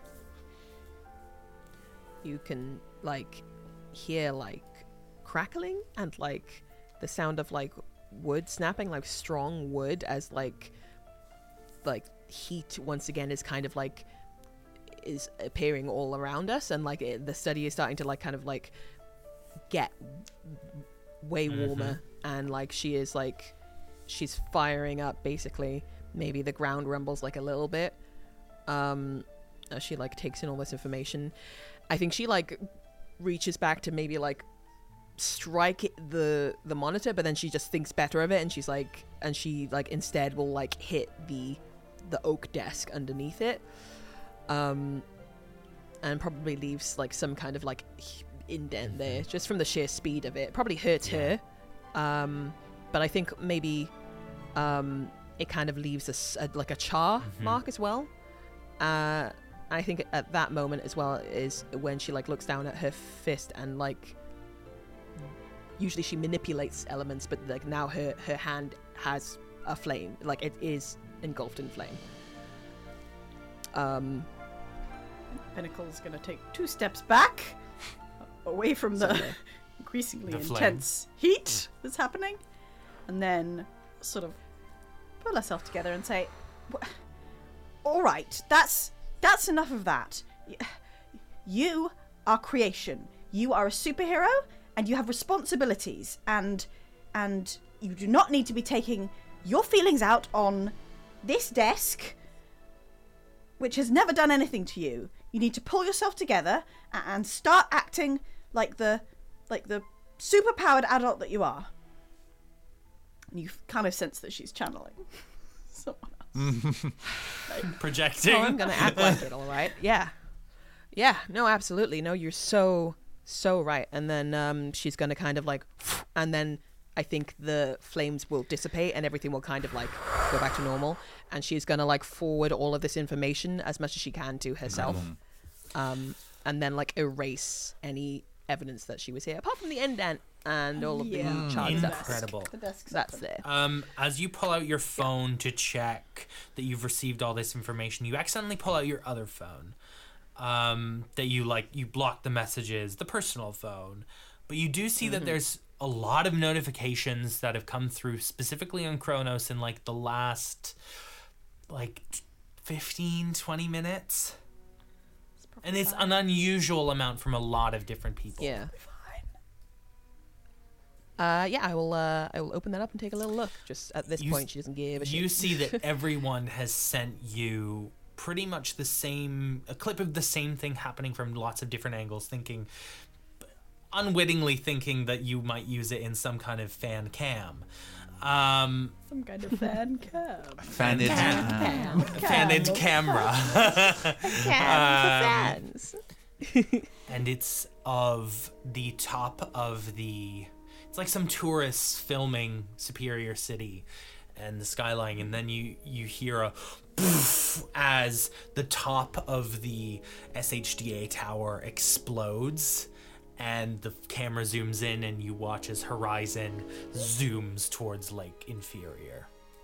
You can like hear like crackling and like the sound of like wood snapping, like strong wood, as like like heat once again is kind of like is appearing all around us, and like it, the study is starting to like kind of like get way warmer, and like she is like she's firing up basically. Maybe the ground rumbles like a little bit, Um, as she like takes in all this information, I think she like reaches back to maybe like strike the the monitor, but then she just thinks better of it, and she's like, and she like instead will like hit the the oak desk underneath it, um, and probably leaves like some kind of like indent there just from the sheer speed of it. Probably hurts Yeah. her, um, but I think maybe um, it kind of leaves a, s- a- like a char Mhm. mark as well. Uh, I think at that moment as well is when she like looks down at her fist and like usually she manipulates elements, but like now her her hand has a flame, like it is engulfed in flame. Um, Pinnacle's gonna take two steps back, away from the Somewhere. increasingly The flame. intense heat that's happening, and then sort of pull herself together and say, "Wh- "All right, that's that's enough of that. Y- You are creation. You are a superhero, and you have responsibilities, and and you do not need to be taking your feelings out on this desk, which has never done anything to you. You need to pull yourself together a- and start acting like the like the superpowered adult that you are." And you kind of sense that she's channeling someone else. Projecting. oh, I'm gonna act like it, all right. Yeah, yeah. No, absolutely. No, you're so so right. And then um, she's gonna kind of like, and then I think the flames will dissipate and everything will kind of like go back to normal. And she's gonna like forward all of this information as much as she can to herself, um, and then like erase any evidence that she was here, apart from the indent and all of Yeah. the charts. That's, Incredible. The desk's that's open. there. Um, as you pull out your phone to check that you've received all this information, you accidentally pull out your other phone. Um, that you like, you block the messages, the personal phone, but you do see that there's a lot of notifications that have come through specifically on Kronos in like the last like fifteen, twenty minutes. And it's an unusual amount from a lot of different people. Yeah. Uh, yeah, I will. Uh, I will open that up and take a little look. Just at this You point, s- she doesn't give a You shit. see that everyone has sent you pretty much the same, a clip of the same thing happening from lots of different angles, thinking, unwittingly thinking that you might use it in some kind of fan cam. Um, Some kind of fan cam. Fan it. Cam. fan-ed camera. Cam Um, for fans. And it's of the top of the, it's like some tourists filming Superior City and the skyline, and then you you hear a poof as the top of the S H D A tower explodes, and the camera zooms in and you watch as Horizon zooms towards Lake Inferior.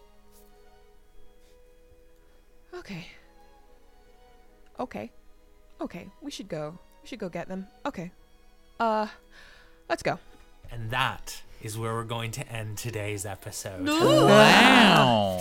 Okay. Okay. Okay. We should go. We should go get them. Okay. Uh, let's go. And that is where we're going to end today's episode. Wow.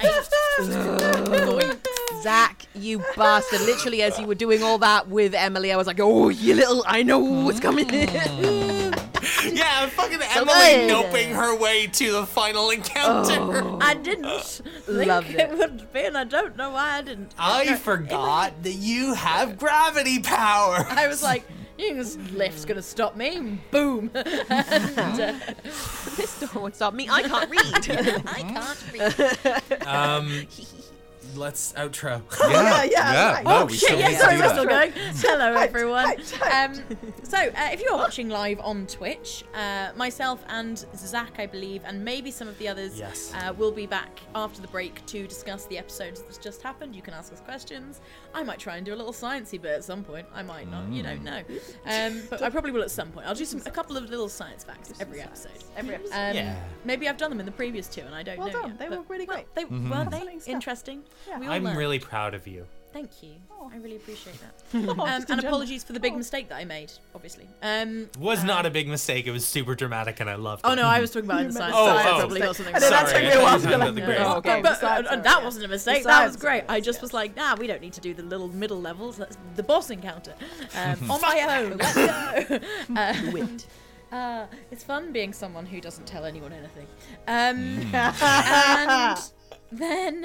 Zach, you bastard! Literally, as you were doing all that with Emily, I was like, "Oh, you little! I know what's coming." Yeah, fucking So Emily good. noping her way to the final encounter. I didn't think Loved it. it. would be, and I don't know why I didn't. I No, forgot that you have gravity power. I was like, you can, lift's gonna stop me. Boom. and, uh, This door won't stop me. I can't read. I can't read. Um, let's outro. Yeah, yeah, yeah, right. No, Oh we shit! still Yeah, need sorry, to we're do still that. going. Hello, everyone. right, right. Um, so, uh, if you are watching live on Twitch, uh, myself and Zach, I believe, and maybe some of the others, Yes. uh, will be back after the break to discuss the episodes that's just happened. You can ask us questions. I might try and do a little sciencey bit at some point. I might not. You don't know. Um, but I probably will at some point. I'll do some a couple of little science facts every episode. Every episode. Um, Yeah. Maybe I've done them in the previous two, and I don't Well know. done. Yet, They but- were really well, great. They Mm-hmm. were they Fascinating stuff. interesting. Yeah. We all I'm learned. really proud of you. Thank you. I really appreciate that. Oh, um, just in and general. apologies for the big mistake that I made, obviously. Um, Was not a big mistake. It was super dramatic, and I loved it. oh no, I was talking about in the You science. meant Oh, side, oh. probably got something. And then wrong. that Sorry, took me a I while thought to you be were like, talking about the oh, great. okay, But, besides, uh, sorry, that yeah. wasn't a mistake. That Besides, was great. I yes, just yes. was like, nah, we don't need to do the little middle levels. That's the boss encounter. Um, on my own. Let's go. Uh, Wit. Uh, it's fun being someone who doesn't tell anyone anything. Um, and then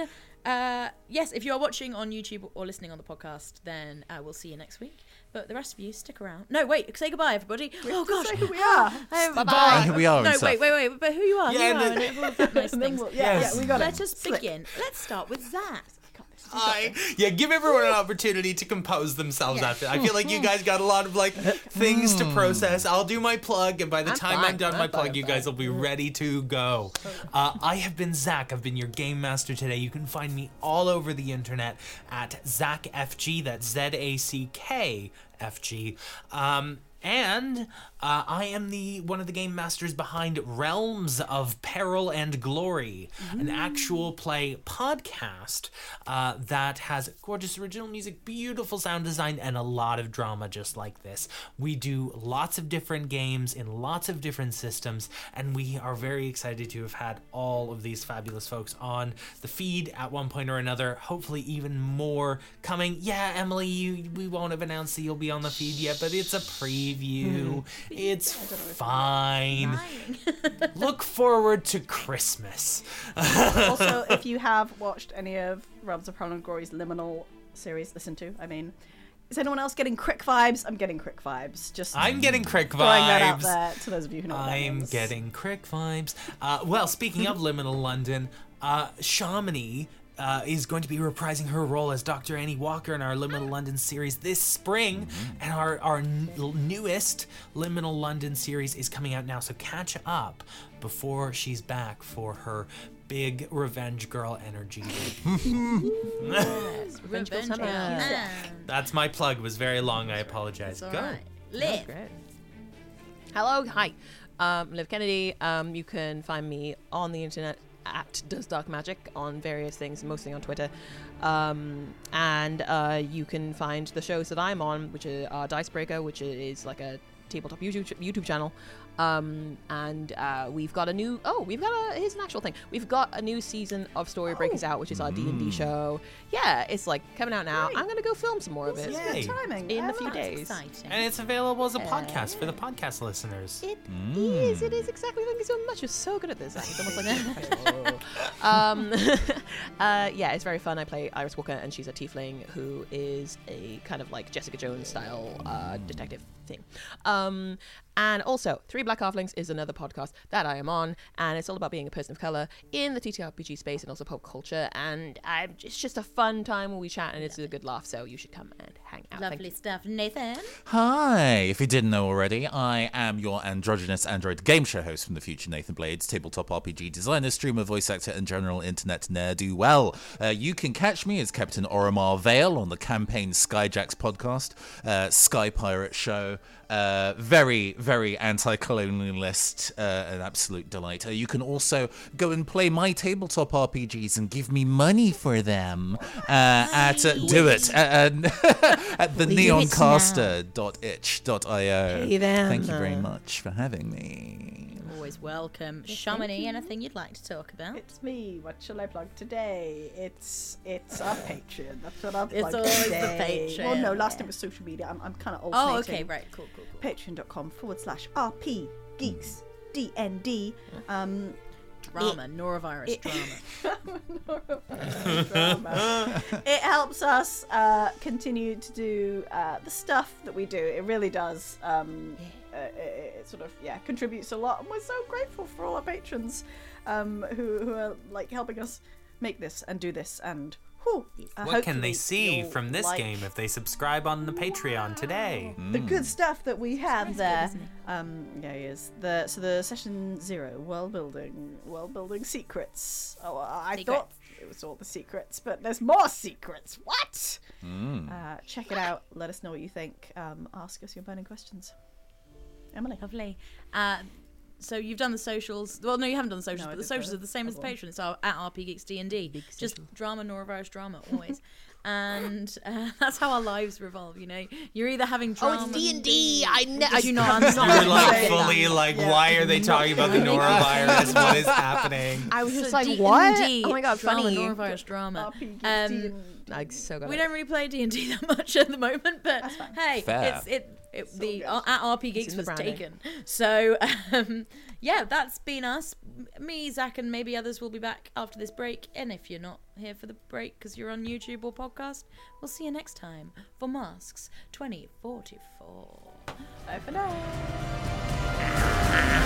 uh, yes, if you are watching on YouTube or listening on the podcast, then uh, we'll see you next week. But the rest of you, stick around. No, wait, say goodbye, everybody. We oh, have to gosh. say who we are. Um, Bye-bye. Bye, here we are. No, and wait, stuff. wait, wait. But who you are, Yeah, who you are, the- and all of that nice And then things. we'll- yeah, Yes. yeah, we got Let it. us Slick. begin. Let's start with Zach. I, yeah, give everyone an opportunity to compose themselves Yeah. after. I feel like you guys got a lot of like things to process. I'll do my plug, and by the I'm time fine. I'm done I'm my fine, plug, I'm you guys will be ready to go. Uh, I have been Zach. I've been your game master today. You can find me all over the internet at ZachFG. That's Z A C K F G. Um, and uh, I am the one of the game masters behind Realms of Peril and Glory, an actual play podcast uh, that has gorgeous original music, beautiful sound design, and a lot of drama just like this. We do lots of different games in lots of different systems, and we are very excited to have had all of these fabulous folks on the feed at one point or another. Hopefully even more coming. Yeah, Emily, you, we won't have announced that you'll be on the feed yet, but it's a preview. It's fine. Look forward to Christmas. Also, if you have watched any of Realms of Peril and Glory's Liminal series, listen to, I mean, is anyone else getting Crick vibes? I'm getting Crick vibes. Just I'm getting Crick throwing that out vibes. there to those of you who know what that I'm means. getting Crick vibes. Uh, well, speaking of Liminal London, uh, Shamini uh, is going to be reprising her role as Doctor Annie Walker in our Liminal London series this spring, and our our n- newest Liminal London series is coming out now. So catch up before she's back for her big Revenge Girl energy. Yes, Revenge Girl Summer. Man. That's my plug. Was very long. I apologize. It's all Go. right. Liv. Great. Hello, hi. Um, Liv Kennedy. Um, you can find me on the internet at Does Dark Magic on various things, mostly on Twitter. Um, and uh, you can find the shows that I'm on, which are uh, Dicebreaker, which is like a tabletop YouTube YouTube channel. Um, and uh, we've got a new oh we've got a here's an actual thing we've got a new season of Storybreakers out, which is our D and D show. Yeah, it's like coming out now. Great. I'm gonna go film some more of it Yay. Good timing. in I a few love it. days. Exciting. And it's available as a podcast for the podcast listeners. It is. It is exactly. Thank you so much. You're so good at this. It's almost like a professional. um, uh, yeah, it's very fun. I play Iris Walker, and she's a tiefling who is a kind of like Jessica Jones style uh, detective thing. Um, and also, Three Black Halflings is another podcast that I am on, and it's all about being a person of color in the T T R P G space and also pop culture. And I'm, it's just a fun time when we chat, and it's a good laugh. So you should come and hang out. Thank Lovely you. stuff. Nathan. Hi! If you didn't know already, I am your androgynous android game show host from the future, Nathan Blades, tabletop R P G designer, streamer, voice actor, and general internet ne'er-do-well. Uh, you can catch me as Captain Oromar Vale on the Campaign Skyjacks podcast, uh, Sky Pirate show. Uh, very, very anti-colonialist, uh, an absolute delight. Uh, you can also go and play my tabletop R P Gs and give me money for them uh, at uh, do it at, at the neoncaster dot itch dot io. Hey them. Thank you very much for having me. Always welcome. Shamini, anything you'd like to talk about? It's me. What shall I plug today? It's it's our Patreon. That's what I'll plug It's always the today. Patreon. Well, no, last time was social media. I'm, I'm kind of Oh, alternating. okay, right, cool, cool, cool. Patreon.com forward slash RP Geeks D N D. Um, Drama, norovirus it- drama. drama. It helps us uh, continue to do uh, the stuff that we do. It really does. Um, uh, it, it sort of yeah contributes a lot, and we're so grateful for all our patrons um, who who are like helping us make this and do this and. Whew, uh, What can hopefully they see you'll from this like game if they subscribe on the Patreon today? the good stuff that we have That's there. good, isn't it? Um, yeah, it is. The so the session zero, world building, world building secrets. Oh, I Secret. thought it was all the secrets, but there's more secrets. What? Mm. Uh, check it out. Let us know what you think. Um, ask us your burning questions. Emily. Lovely. Uh, so you've done the socials. Well, no, you haven't done the socials, No, I but the did socials the are the same as the other one. Patreon. So at R P Geeks D and D. Just drama, norovirus drama, always. And uh, that's how our lives revolve, you know. You're either having Oh, drama. it's D and D. I ne- Did you not You're understand? like say fully that. like, Yeah. why are they talking about the norovirus? What is happening? I was So just like, D and what? D, Oh my god, drama, funny. norovirus drama. R P Geeks Um, D and D. I so got We it. don't really play D and D that much at the moment, but That's fine. hey, Fair. it's it It, So the good. uh, at R P Geeks in the was branding. taken. So um, yeah, that's been us. Me, Zach, and maybe others will be back after this break. And if you're not here for the break because you're on YouTube or podcast, we'll see you next time for Masks twenty forty-four. Bye for now.